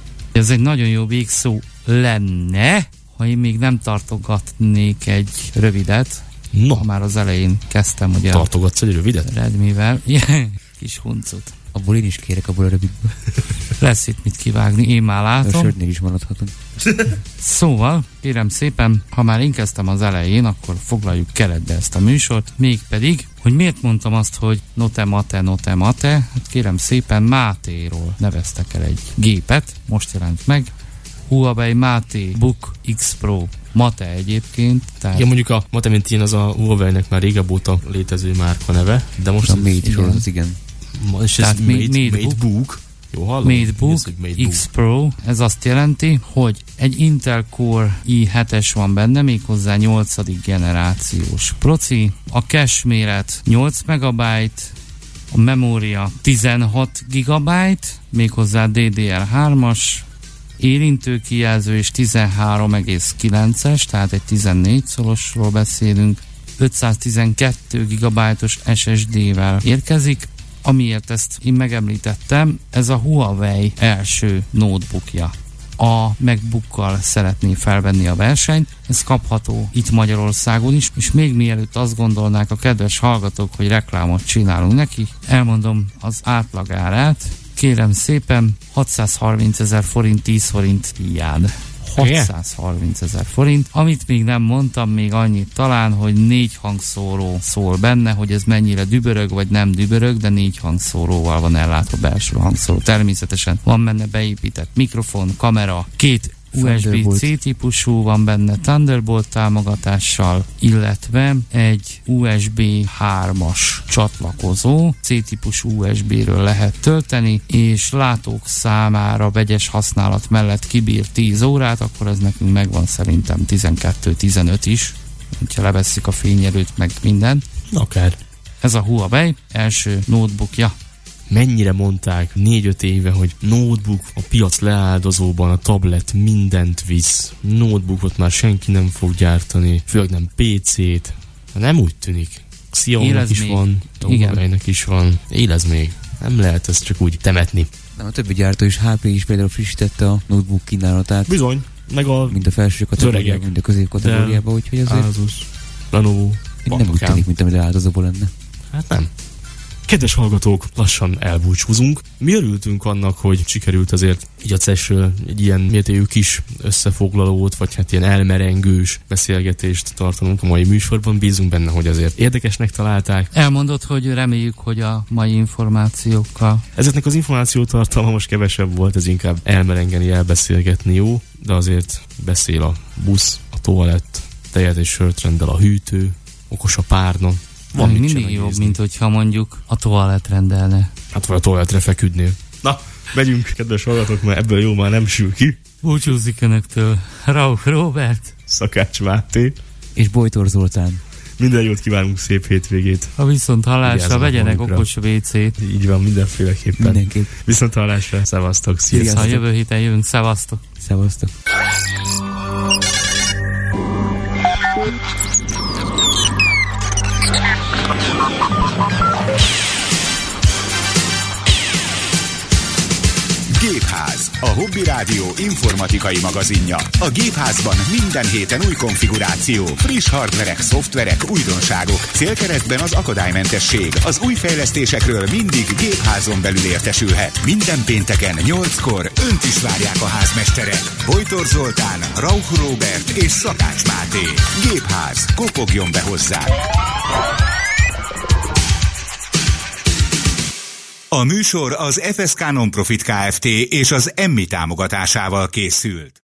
Ez egy nagyon jó végszó lenne, ha én még nem tartogatnék egy rövidet. No. Ha már az elején kezdtem, ugye... Tartogatsz egy rövidet? Redmivel. Igen, kis huncut. Abból én is kérek, abból a rövidből. Lesz itt mit kivágni, én már látom. A sörtnél is maradhatunk. Szóval, kérem szépen, ha már én kezdtem az elején, akkor foglaljuk keretbe ezt a műsort, mégpedig, hogy miért mondtam azt, hogy Note Mate, Note Mate, hát kérem szépen Mate-ról neveztek el egy gépet, most jelent meg, Huawei Mate Book X Pro. Mate egyébként. Tehát... Igen, mondjuk a Mate, mint ilyen, az a Huawei-nek már régebb óta létező márka neve, de most... A Mate sorozat, igen. És ez Mate, Mate, Mate Book. Jó, hallom? MateBook X Pro, ez azt jelenti, hogy egy Intel Core i hetes van benne, méghozzá nyolcadik generációs proci, a cache méret nyolc megabyte, a memória tizenhat gigabyte, méghozzá dé dé er hármas, érintőkijelző és tizenhárom egész kilences, tehát egy tizennégy szorosról beszélünk, ötszáztizenkettő gigabyte-os es es dé-vel érkezik. Amiért ezt én megemlítettem, ez a Huawei első notebookja. A MacBookkal szeretné felvenni a versenyt, ez kapható itt Magyarországon is, és még mielőtt azt gondolnák a kedves hallgatók, hogy reklámot csinálunk neki, elmondom az átlagárát, kérem szépen, hatszázharmincezer forint, tíz forint hiány. hatszázharmincezer forint. Amit még nem mondtam, még annyit talán, hogy négy hangszóró szól benne, hogy ez mennyire dübörög, vagy nem dübörög, de négy hangszóróval van ellátva belső hangszóró. Természetesen van benne beépített mikrofon, kamera, két u es bé-C típusú van benne Thunderbolt támogatással, illetve egy u es bé hármas csatlakozó, C-típusú u es bé-ről lehet tölteni, és látók számára vegyes használat mellett kibír tíz órát, akkor ez nekünk megvan szerintem tizenkettő-tizenöt is, hogyha levesszük a fényerőt meg minden. Akár. Ez a Huawei első notebookja. Mennyire mondták négy-öt éve, hogy notebook a piac leáldozóban, a tablet mindent visz. Notebookot már senki nem fog gyártani, főleg nem pé cét. Nem úgy tűnik. Xiaomi is még. Van, Huawei-nek is van. Élez még. Nem lehet ezt csak úgy temetni. Nem, a többi gyártó is, há pé is például frissítette a notebook kínálatát. Bizony, meg a mind a felső kategóriában, mind a közép kategóriában, úgyhogy azért... Asus, Lenovo, nem úgy tűnik, mint amit áldozóból lenne. Hát nem. Kedves hallgatók, lassan elbúcsúzunk. Mi örültünk annak, hogy sikerült azért így a cé e es-ről egy ilyen mértékű kis összefoglalót, vagy hát ilyen elmerengős beszélgetést tartanunk a mai műsorban. Bízunk benne, hogy azért érdekesnek találták. Elmondott, hogy reméljük, hogy a mai információkkal. Ezeknek az információtartalma most kevesebb volt, ez inkább elmerengeni, elbeszélgetni jó, de azért beszél a busz, a toalett, tejet és sört rendel a hűtő, okos a párna. Van mit mindig jobb, mint hogyha mondjuk a toalett rendelne. Hát vagy a toalettre feküdnél. Na, megyünk, kedves hallgatók, mert ebből jó már nem sül ki. Búcsúzik önöktől Rauch Róbert, Szakács Máté és Bojtor Zoltán. Minden jót kívánunk, szép hétvégét. A viszont hallásra vegyenek okos vécét. Így van, mindenféleképpen. Mindenképp. Viszont hallásra, szevasztok, sziasztok. A jövő héten jövünk, szevasztok. Szevasztok. Gépház, a Hobby Rádió informatikai magazinja. A Gépházban minden héten új konfiguráció, friss hardverek, szoftverek, újdonságok. Célkeresztben az akadálymentesség. Az új fejlesztésekről mindig Gépházon belül értesülhet. Minden pénteken nyolckor önt is várják a házmesterek. Bojtor Zoltán, Rauch Róbert és Szakács Máté. Gépház, kopogjon be hozzá! A műsor az ef es ká Nonprofit Kft. És az Emmi támogatásával készült.